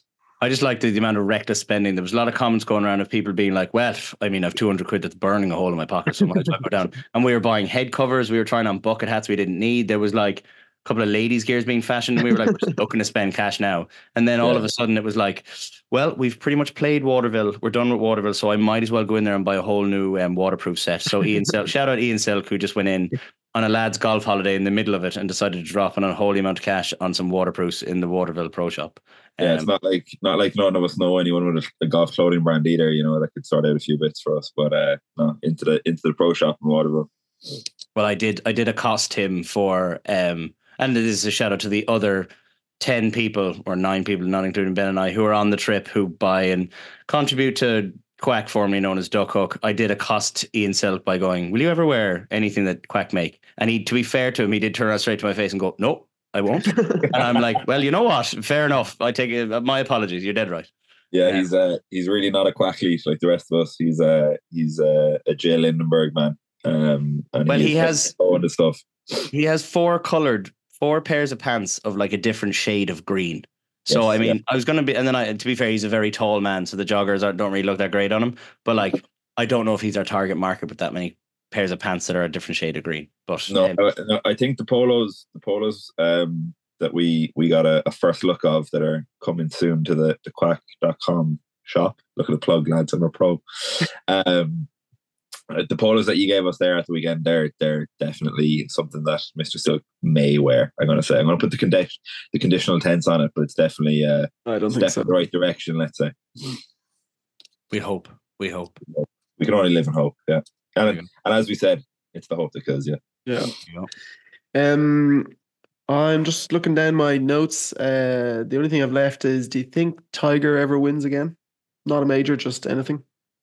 I just like the, the amount of reckless spending. There was a lot of comments going around of people being like, well, I mean, I've two hundred quid that's burning a hole in my pocket, so I might as well go down. And we were buying head covers. We were trying on bucket hats we didn't need. There was like a couple of ladies' gears being fashioned. And we were like, we're just looking to spend cash now. And then all Yeah. of a sudden it was like, well, we've pretty much played Waterville. We're done with Waterville. So I might as well go in there and buy a whole new um, waterproof set. So Ian Silk, shout out Ian Silk, who just went in on a lad's golf holiday in the middle of it and decided to drop an unholy amount of cash on some waterproofs in the Waterville Pro Shop. Yeah, Um, it's not like not like none of us know anyone with a, a golf clothing brand either, you know, that could sort out a few bits for us. But uh no, into the into the pro shop in Waterville. Well, I did. I did accost him for, um, and this is a shout out to the other ten people or nine people, not including Ben and I, who are on the trip who buy and contribute to Quack, formerly known as Duck Hook. I did accost Ian Silk by going, "Will you ever wear anything that Quack make?" And he, to be fair to him, he did turn around straight to my face and go, "No, I won't." And I'm like, "Well, you know what? Fair enough. I take it. My apologies. You're dead right." Yeah, Yeah. he's uh he's really not a quackleaf like the rest of us. He's uh he's uh, a Jay Lindenberg man. Um and Well, he is has- all the stuff. He has four colored, four pairs of pants of like a different shade of green. So Yes, I mean, yeah. I was gonna be, and then I, to be fair, he's a very tall man, so the joggers aren't, don't really look that great on him. But like, I don't know if he's our target market with that many pairs of pants that are a different shade of green. But No, um, I, no, I think the polos, the polos um, that we we got a, a first look of that are coming soon to the, the quack dot com shop. Look at the plug, lads, I'm a pro. Um, the polos that you gave us there at the weekend, they're they're definitely something that Mister Silk may wear. I'm going to say I'm going to put the condition the conditional tense on it, but it's definitely uh, I don't it's think so. definitely the right direction. Let's say we hope, we hope. we can only live in hope. Yeah, There and you go. and as we said, it's the hope that kills you. Yeah. You know. Um, I'm just looking down my notes. Uh, the only thing I've left is: do you think Tiger ever wins again? Not a major, just anything.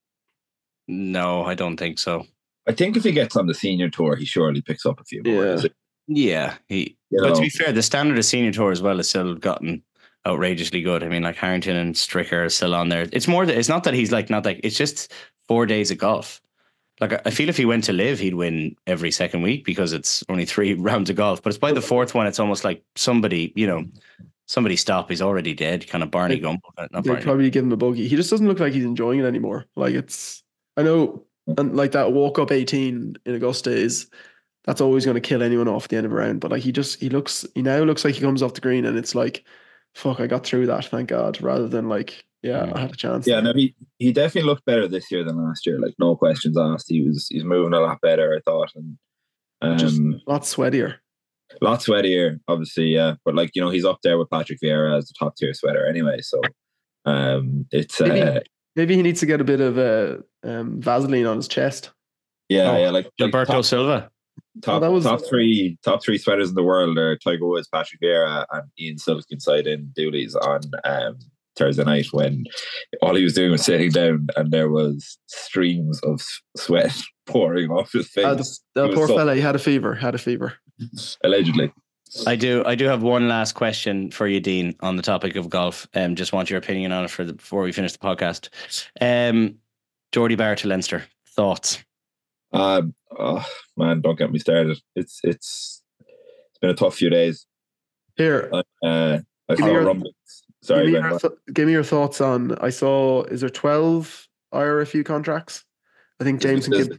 No, I don't think so. I think if he gets on the senior tour, he surely picks up a few more. Yeah. does he? Yeah, he. You But to know. be fair, the standard of senior tour as well has still gotten outrageously good. I mean, like Harrington and Stricker are still on there. It's more that it's not that he's like not like it's just four days of golf. Like I- I feel if he went to live, he'd win every second week because it's only three rounds of golf. But it's by the fourth one, it's almost like somebody, you know, somebody stop. He's already dead. Kind of Barney They- Gumbo. Not They'd Barney. probably give him a bogey. He just doesn't look like he's enjoying it anymore. Like it's, I know, and like that walk up eighteen in Augusta is, that's always going to kill anyone off at the end of a round. But like he just, he looks, he now looks like he comes off the green and it's like, fuck, I got through that, thank God. Rather than like, yeah, I had a chance. Yeah, there. no, he, he definitely looked better this year than last year. Like no questions asked. He was he's moving a lot better, I thought, and um, Just a lot sweatier. a lot sweatier, obviously. Yeah, but like you know, he's up there with Patrick Vieira as the top tier sweater anyway. So um, it's uh, Maybe- Maybe he needs to get a bit of uh, um, Vaseline on his chest. yeah, Oh, yeah, like, like Gilberto top, Silva. top, Oh, that was- top three top three sweaters in the world are Tiger Woods, Patrick Vieira, and Ian Silk inside in Dooley's on um, Thursday night when all he was doing was sitting down and there was streams of s- sweat pouring off his face. Uh, the the He was poor so- fella, he had a fever, had a fever. allegedly. I do. I do have one last question for you, Dean, on the topic of golf. Um, just want your opinion on it for the, before we finish the podcast. Um, Geordie Barr to Leinster. Thoughts? Um, oh, man, don't get me started. It's it's it's been a tough few days. Here, Uh, I give saw me your rumblings. give Sorry, me Ben. your th- give me your thoughts on. I saw. Is there twelve I R F U contracts? I think There's, Jameson there's, Gibb.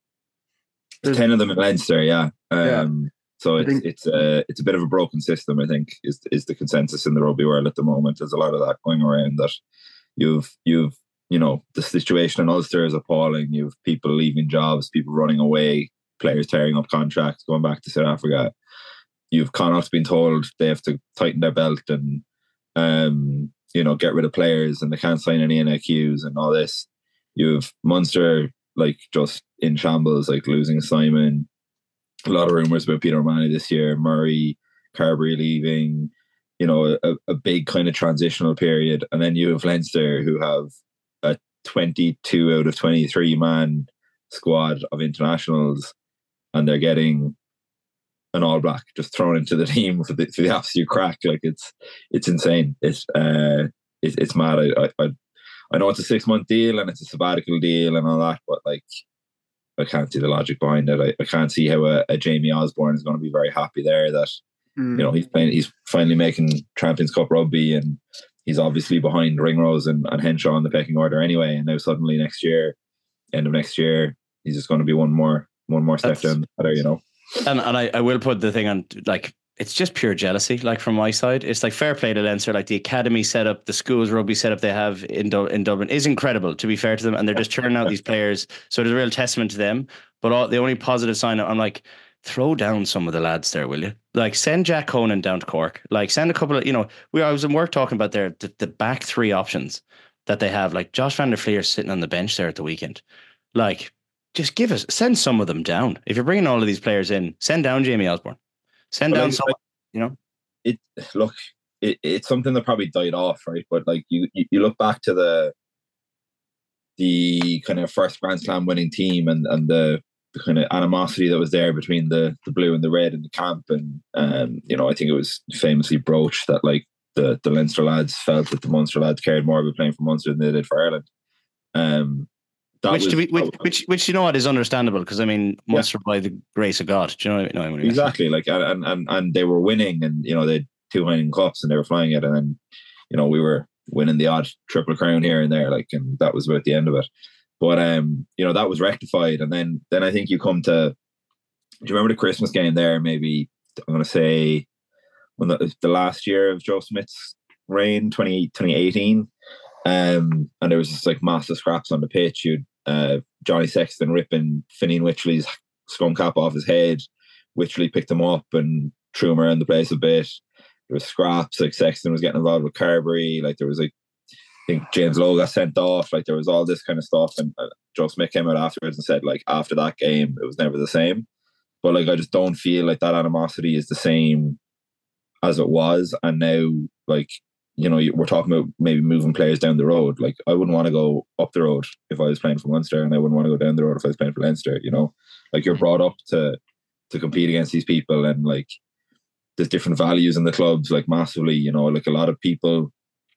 there's There's ten of them in Leinster, yeah. yeah. Um, so I it's think it's a it's a bit of a broken system. I think is is the consensus in the rugby world at the moment. There's a lot of that going around that you've you've you know the situation in Ulster is appalling. You've people leaving jobs, people running away, players tearing up contracts, going back to South Africa. You've Connacht been told they have to tighten their belt and um, you know get rid of players and they can't sign any N I Qs and all this. You've Munster like just in shambles, like losing Simon. A lot of rumours about Peter O'Mahony this year, Murray, Carberry leaving. You know, a, a big kind of transitional period, and then you have Leinster who have a twenty-two out of twenty-three man squad of internationals, and they're getting an All Black just thrown into the team for the, for the absolute crack. Like it's it's insane. It's uh, it, it's mad. I, I I know it's a six month deal and it's a sabbatical deal and all that, but like I can't see the logic behind it. I, I can't see how a, a Jamie Osborne is going to be very happy there. That mm. you know he's playing, he's finally making Champions Cup rugby, and he's obviously behind Ringrose and, and Henshaw in the pecking order anyway. And now suddenly next year, end of next year, he's just going to be one more one more step That's- down there. You know. And and I, I will put the thing on, like, it's just pure jealousy. Like from my side, it's like fair play to Leinster. Like the academy setup, the schools rugby setup they have in Du- in Dublin is incredible. To be fair to them, and they're just churning out these players. So there's a real testament to them. But all, the only positive sign, I'm like, throw down some of the lads there, will you? Like send Jack Conan down to Cork. Like send a couple of, you know, we I was in work talking about their the, the back three options that they have. Like Josh van der Fleer sitting on the bench there at the weekend. Like, just give us, send some of them down. If you're bringing all of these players in, send down Jamie Osborne. Send But down like, someone, you know. It look, it, it's something that probably died off, right? But like you, you, you look back to the the kind of first Grand Slam winning team and and the, the kind of animosity that was there between the the blue and the red in the camp, and um, you know, I think it was famously broached that like the the Leinster lads felt that the Munster lads cared more about playing for Munster than they did for Ireland. Um, that Which, was, to be, which, which, which, you know what, is understandable because I mean, Munster by the grace of God. Do you know what I mean? Exactly. Like, and, and, and they were winning, and, you know, they had two winning cups and they were flying it. And then, you know, we were winning the odd triple crown here and there, like, and that was about the end of it. But, um, you know, that was rectified. And then, then I think you come to, do you remember the Christmas game there? Maybe I'm going to say when the, the last year of Joe Smith's reign, twenty eighteen. Um, and there was just like massive scraps on the pitch. You'd uh, Johnny Sexton ripping Finian Wycherley's scrum cap off his head. Wycherley picked him up and threw him around the place a bit. There was scraps. Like Sexton was getting involved with Carberry. Like there was like, I think James Lowe got sent off. Like there was all this kind of stuff. And uh, Joe Smith came out afterwards and said like after that game it was never the same. But like I just don't feel like that animosity is the same as it was. And now like, you know, we're talking about maybe moving players down the road. Like, I wouldn't want to go up the road if I was playing for Munster, and I wouldn't want to go down the road if I was playing for Leinster. You know, like you're brought up to to compete against these people, and like there's different values in the clubs, like massively. You know, like a lot of people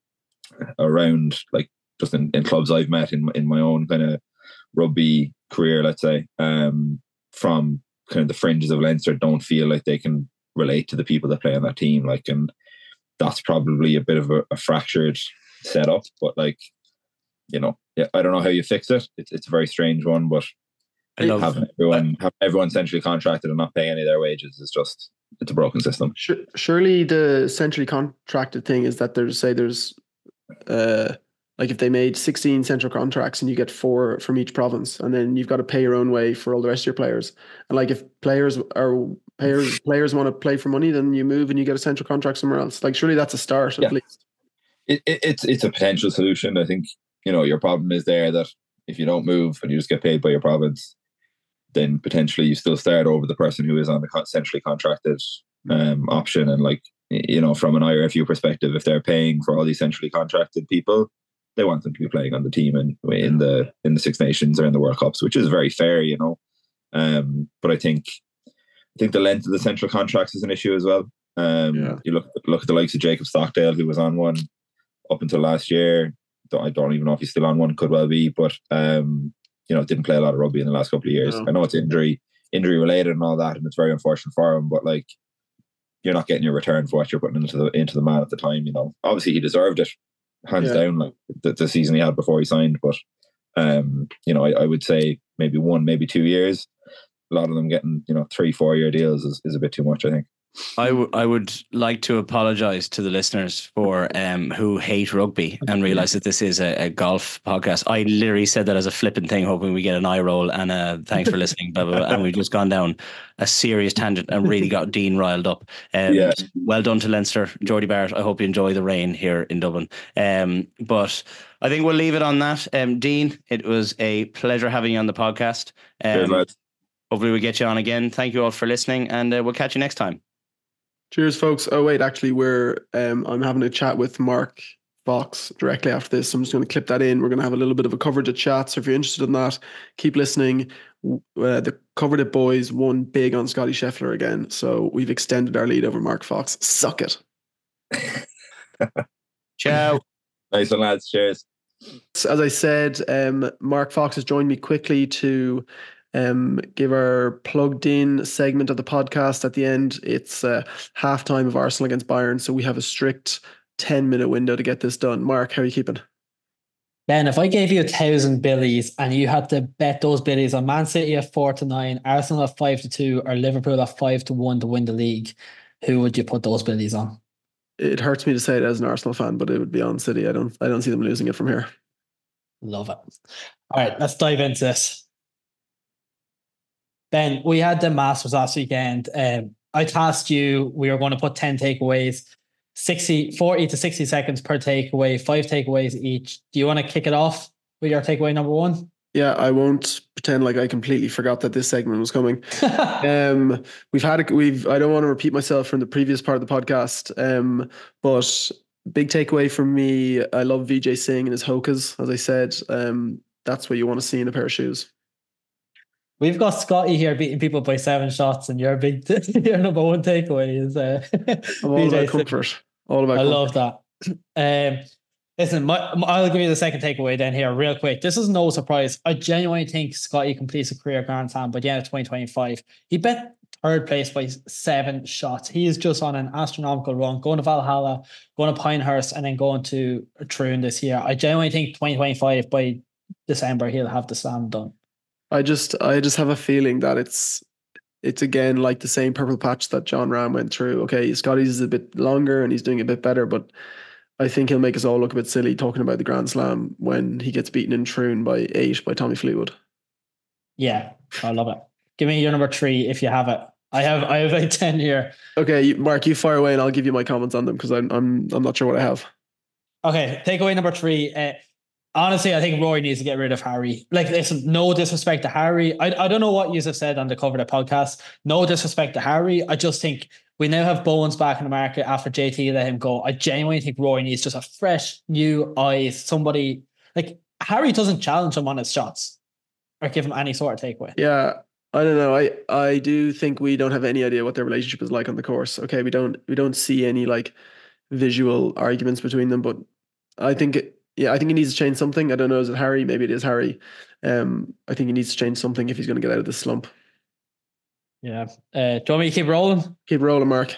around, like just in, in clubs I've met in in my own kind of rugby career, let's say, um, from kind of the fringes of Leinster, don't feel like they can relate to the people that play on that team. Like, and that's probably a bit of a, a fractured setup, but like, you know, yeah, I don't know how you fix it. It's it's a very strange one, but I love having everyone have everyone essentially contracted and not paying any of their wages is just, it's a broken system. Surely the centrally contracted thing is that there's say there's uh like if they made sixteen central contracts and you get four from each province, and then you've got to pay your own way for all the rest of your players. And like if players are players players want to play for money, then you move and you get a central contract somewhere else. Like surely that's a start at yeah. least. It, it, it's it's a potential solution. I think, you know, your problem is there that if you don't move and you just get paid by your province, then potentially you still start over the person who is on the centrally contracted um, option. And like, you know, from an I R F U perspective, if they're paying for all these centrally contracted people, they want them to be playing on the team and in the in the Six Nations or in the World Cups, which is very fair, you know. Um, but I think I think the length of the central contracts is an issue as well. Um, yeah. You look look at the likes of Jacob Stockdale, who was on one up until last year. I don't even know if he's still on one. Could well be, but um, you know, didn't play a lot of rugby in the last couple of years. No. I know it's injury injury related and all that, and it's very unfortunate for him. But like, you're not getting your return for what you're putting into the into the man at the time. You know, obviously he deserved it, hands Yeah. down, like the, the season he had before he signed. But um, you know, I, I would say maybe one, maybe two years. A lot of them getting, you know, three, four year deals is, is a bit too much, I think. I, w- I would like to apologise to the listeners for um who hate rugby and realise that this is a, a golf podcast. I literally said that as a flippant thing, hoping we get an eye roll and uh, thanks for listening, blah, blah, blah. And we've just gone down a serious tangent and really got Dean riled up. Um, Yeah. Well done to Leinster, Geordie Barrett. I hope you enjoy the rain here in Dublin. Um, but I think we'll leave it on that. Um, Dean, it was a pleasure having you on the podcast. Um, Cheers, lads. Hopefully we get you on again. Thank you all for listening, and uh, we'll catch you next time. Cheers, folks. Oh wait, actually, we're um, I'm having a chat with Mark Fox directly after this. So I'm just going to clip that in. We're going to have a little bit of a coverage at chat. So if you're interested in that, keep listening. Uh, the Covered It boys won big on Scotty Scheffler again. So we've extended our lead over Mark Fox. Suck it. Ciao. Nice one, lads. Cheers. As I said, um, Mark Fox has joined me quickly to um, give our plugged in segment of the podcast at the end. It's uh, halftime of Arsenal against Bayern. So we have a strict ten minute window to get this done. Mark, how are you keeping? Ben, if I gave you a thousand billies and you had to bet those billies on Man City at four to nine, Arsenal at five to two, or Liverpool at five to one to win the league, who would you put those billies on? It hurts me to say it as an Arsenal fan, but it would be on City. I don't I don't see them losing it from here. Love it. All right, let's dive into this. Ben, we had the Masters last weekend. Um, I tasked you, we were going to put ten takeaways, sixty, forty to sixty seconds per takeaway, five takeaways each. Do you want to kick it off with your takeaway number one? Yeah, I won't pretend like I completely forgot that this segment was coming. um, we've had a, we've. I don't want to repeat myself from the previous part of the podcast. Um, but big takeaway from me. I love Vijay Singh and his hokas. As I said, um, that's what you want to see in a pair of shoes. We've got Scotty here beating people by seven shots, and your big, your number one takeaway is uh, I'm all about comfort. All about. I comfort. love that. Um, listen, my, I'll give you the second takeaway then here, real quick. This is no surprise. I genuinely think Scotty completes a career Grand Slam by the end of twenty twenty-five. He bet third place by seven shots. He is just on an astronomical run, going to Valhalla, going to Pinehurst, and then going to Troon this year. I genuinely think twenty twenty-five by December he'll have the slam done. I just I just have a feeling that it's it's again like the same purple patch that John Ram went through. Okay, Scotty's is a bit longer and he's doing a bit better, but I think he'll make us all look a bit silly talking about the Grand Slam when he gets beaten in Troon by eight by Tommy Fleetwood. Yeah, I love it. Give me your number three if you have it. I have I have like ten here. Okay, you, Mark, you fire away and I'll give you my comments on them because I'm I'm I'm not sure what I have. Okay, takeaway number three. Uh, honestly, I think Rory needs to get rid of Harry. Like, listen, no disrespect to Harry. I I don't know what you have said on the Cover That podcast. No disrespect to Harry. I just think we now have Bowens back in the market after J T let him go. I genuinely think Rory needs just a fresh, new eyes. Somebody like Harry doesn't challenge him on his shots or give him any sort of takeaway. Yeah, I don't know. I I do think we don't have any idea what their relationship is like on the course. Okay, we don't we don't see any like visual arguments between them, but I think it, yeah, I think he needs to change something. I don't know, is it Harry? Maybe it is Harry. Um, I think he needs to change something if he's going to get out of this slump. Yeah. Uh, do you want me to keep rolling? Keep rolling, Mark.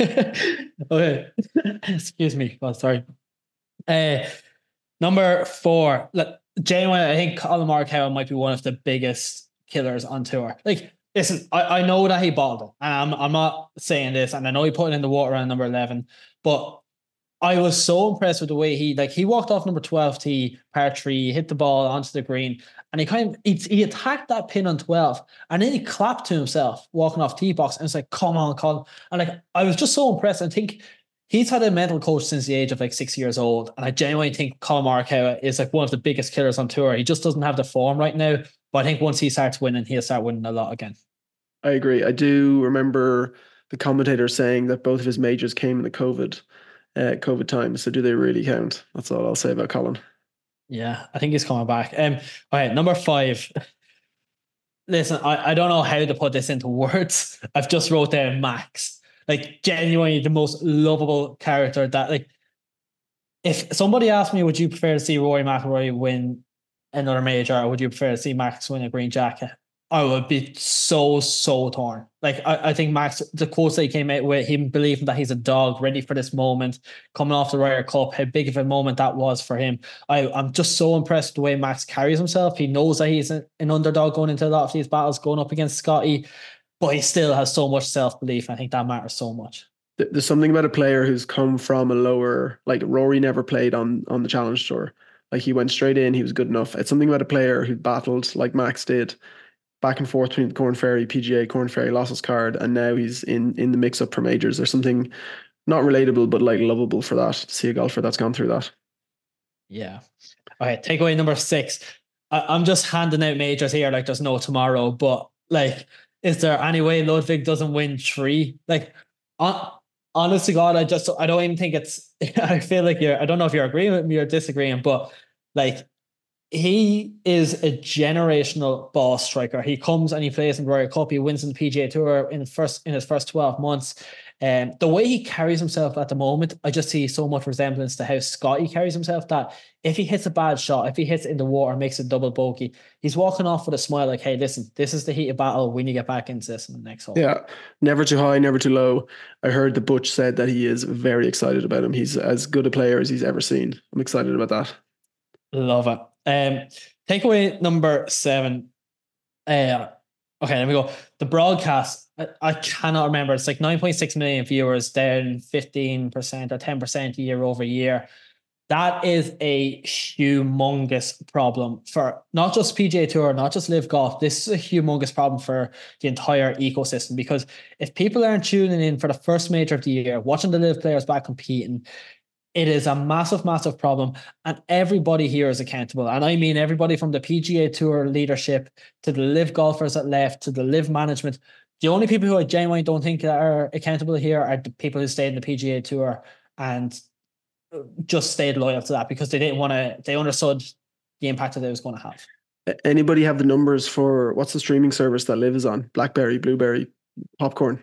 Okay. Excuse me. Oh, sorry. Uh, number four. Look, genuinely, I think Colin Morikawa might be one of the biggest killers on tour. Like, listen, I, I know that he bottled it, and I'm I'm not saying this, and I know he put it in the water on number eleven, but I was so impressed with the way he like he walked off number twelve tee, par three, hit the ball onto the green, and he kind of he, he attacked that pin on twelve, and then he clapped to himself walking off tee box, and it's like, come on, Colin. And like I was just so impressed. I think he's had a mental coach since the age of like six years old, and I genuinely think Colin Morikawa is like one of the biggest killers on tour. He just doesn't have the form right now, but I think once he starts winning, he'll start winning a lot again. I agree. I do remember the commentator saying that both of his majors came in the COVID. Uh, COVID times, so do they really count? That's all I'll say about Colin. Yeah, I think he's coming back. Um, all right, number five. Listen, I, I don't know how to put this into words. I've just wrote down Max. Like, genuinely the most lovable character that, like, if somebody asked me, would you prefer to see Rory McIlroy win another major, or would you prefer to see Max win a green jacket? I would be so, so torn. Like, I, I think Max, the quotes that he came out with, him believing that he's a dog ready for this moment, coming off the Ryder Cup, how big of a moment that was for him. I, I'm just so impressed with the way Max carries himself. He knows that he's an, an underdog going into a lot of these battles, going up against Scotty, but he still has so much self-belief. I think that matters so much. There's something about a player who's come from a lower, like Rory never played on on the Challenge Tour. Like, he went straight in, he was good enough. It's something about a player who battled like Max did, back and forth between Corn Ferry, P G A, Corn Ferry lost his card, and now he's in in the mix up for majors. There's something not relatable, but like lovable for that, to see a golfer that's gone through that. Yeah. Okay, takeaway number six. I, I'm just handing out majors here like there's no tomorrow, but like, is there any way Ludwig doesn't win three? Like, on, honest to God, I just, I don't even think it's, I feel like you're, I don't know if you're agreeing with me or disagreeing, but like, he is a generational ball striker. He comes and he plays in the Ryder Cup. He wins in the P G A Tour in the first in his first twelve months. And um, the way he carries himself at the moment, I just see so much resemblance to how Scotty carries himself, that if he hits a bad shot, if he hits it in the water, makes a double bogey, he's walking off with a smile like, hey, listen, this is the heat of battle. We need to get back into this in the next hole. Yeah, never too high, never too low. I heard that Butch said that he is very excited about him. He's as good a player as he's ever seen. I'm excited about that. Love it. Um, takeaway number seven. Uh, okay, let me go. The broadcast, I, I cannot remember. It's like nine point six million viewers, down fifteen percent or ten percent year over year. That is a humongous problem for not just P G A Tour, not just Live Golf. This is a humongous problem for the entire ecosystem, because if people aren't tuning in for the first major of the year, watching the Live players back competing, it is a massive, massive problem, and everybody here is accountable. And I mean everybody from the P G A Tour leadership to the Live golfers that left to the Live management. The only people who I genuinely don't think are accountable here are the people who stayed in the P G A Tour and just stayed loyal to that, because they didn't want to, they understood the impact that it was going to have. Anybody have the numbers for what's the streaming service that Live is on? BlackBerry, Blueberry, Popcorn?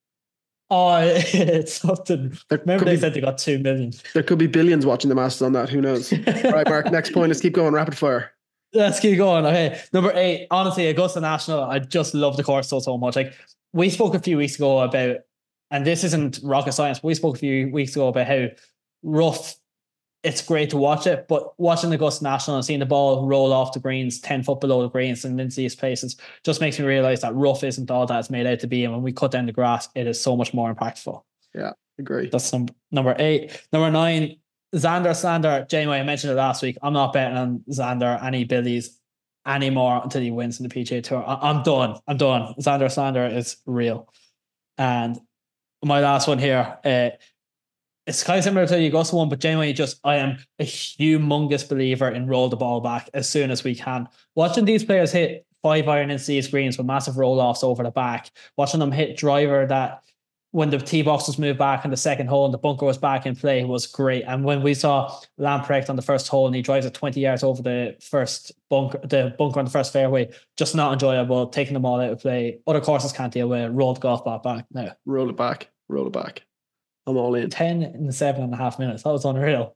Oh, it's something. There Remember they be, said they got two million. There could be billions watching the Masters on that. Who knows? All right, Mark, next point. Let's keep going. Rapid fire. Let's keep going. Okay. Number eight. Honestly, Augusta National, I just love the course so, so much. Like, we spoke a few weeks ago about, and this isn't rocket science, but we spoke a few weeks ago about how rough, it's great to watch it, but watching the Augusta National and seeing the ball roll off the greens ten foot below the greens and into these places just makes me realize that rough isn't all that it's made out to be. And when we cut down the grass, it is so much more impactful. Yeah, agree. That's number number eight. Number nine, Xander Slander. Jamie, I mentioned it last week. I'm not betting on Xander any billies anymore until he wins in the P G A Tour. I- I'm done. I'm done. Xander Slander is real. And my last one here, uh, it's kind of similar to the Augusta one, but genuinely just, I am a humongous believer in roll the ball back as soon as we can. Watching these players hit five iron into these greens with massive roll-offs over the back, watching them hit driver that when the tee box was moved back in the second hole and the bunker was back in play was great. And when we saw Lamprecht on the first hole and he drives it twenty yards over the first bunker, the bunker on the first fairway, just not enjoyable, taking them all out of play. Other courses can't deal with it. Roll the golf ball back now. Roll it back. Roll it back. I'm all in. ten in seven and a half minutes. That was unreal.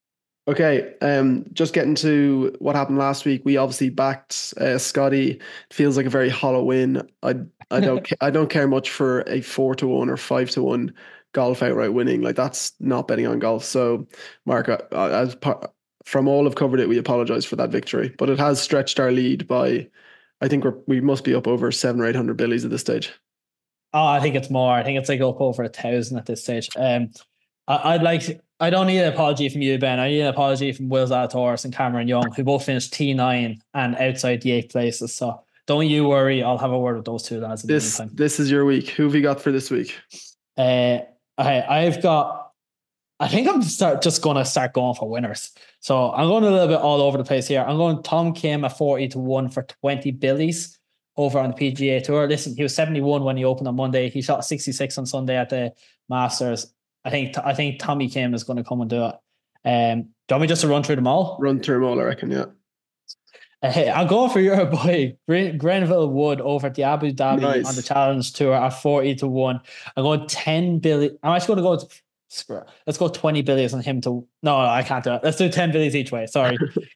Okay, um, just getting to what happened last week. We obviously backed uh, Scotty. It feels like a very hollow win. I I don't I don't care much for a four to one or five to one golf outright winning. Like, that's not betting on golf. So, Mark, uh, as par- from all have covered it, we apologize for that victory, but it has stretched our lead by, I think we're we must be up over seven or eight hundred billies at this stage. Oh, I think it's more. I think it's like up over a thousand at this stage. Um, I, I'd like. I don't need an apology from you, Ben. I need an apology from Will Zalatoris and Cameron Young, who both finished T nine and outside the eighth places. So don't you worry. I'll have a word with those two lads in This the meantime. this is your week. Who have you got for this week? Uh, I I've got. I think I'm start just going to start going for winners. So I'm going a little bit all over the place here. I'm going Tom Kim at forty to one for twenty billies over on the P G A Tour. Listen, he was seventy-one when he opened on Monday. He shot sixty-six on Sunday at the Masters. I think I think Tommy Kim is going to come and do it. Um, do you want me just to run through them all? Run through them all, I reckon, yeah. Uh, hey, I'm going for your boy Gren- Grenville Wood over at the Abu Dhabi Nice. on the Challenge Tour at forty to one. I'm going ten billion. I'm actually going to go. Screw it. Let's go twenty billions on him to. No, I can't do it. Let's do ten billions each way. Sorry.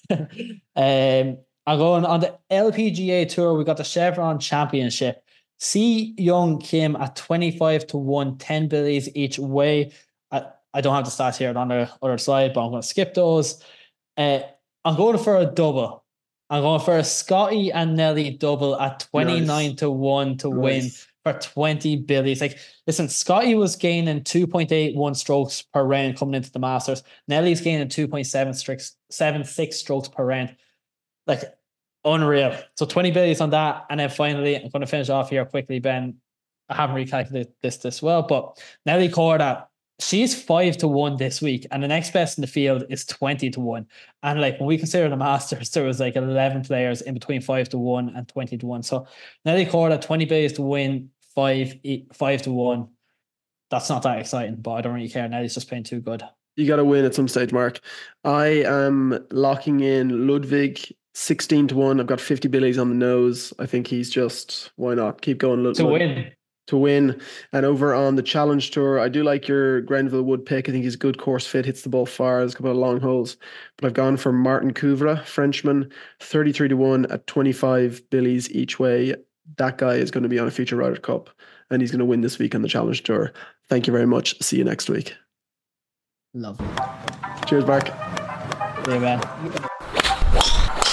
um, I'm going on the L P G A Tour. We got the Chevron Championship. C Young Kim at twenty-five to one, ten billies each way. I, I don't have the stats here on the other side, but I'm going to skip those. Uh, I'm going for a double. I'm going for a Scotty and Nelly double at twenty-nine nice. to one to nice. win for twenty billies. Like, listen, Scotty was gaining two point eight one strokes per round coming into the Masters. Nelly's gaining two point seven six strokes per round. Like, unreal. So twenty billies on that. And then finally, I'm going to finish off here quickly, Ben. I haven't recalculated this this well, but Nelly Korda, she's five to one this week, and the next best in the field is twenty to one. And like, when we consider the Masters, there was like eleven players in between five to one and twenty to one. So Nelly Korda, twenty billions to win, five five to one. That's not that exciting, but I don't really care. Nelly's just playing too good. You got to win at some stage, Mark. I am locking in Ludwig sixteen to one. I've got fifty billies on the nose. I think he's just, why not? Keep going. Lud- to win. To win. And over on the Challenge Tour, I do like your Grenville Wood pick. I think he's a good course fit, hits the ball far, there's a couple of long holes. But I've gone for Martin Couvra, Frenchman, thirty-three to one at twenty-five billies each way. That guy is going to be on a future Ryder Cup, and he's going to win this week on the Challenge Tour. Thank you very much. See you next week. Lovely. Cheers, Mark. See you, man.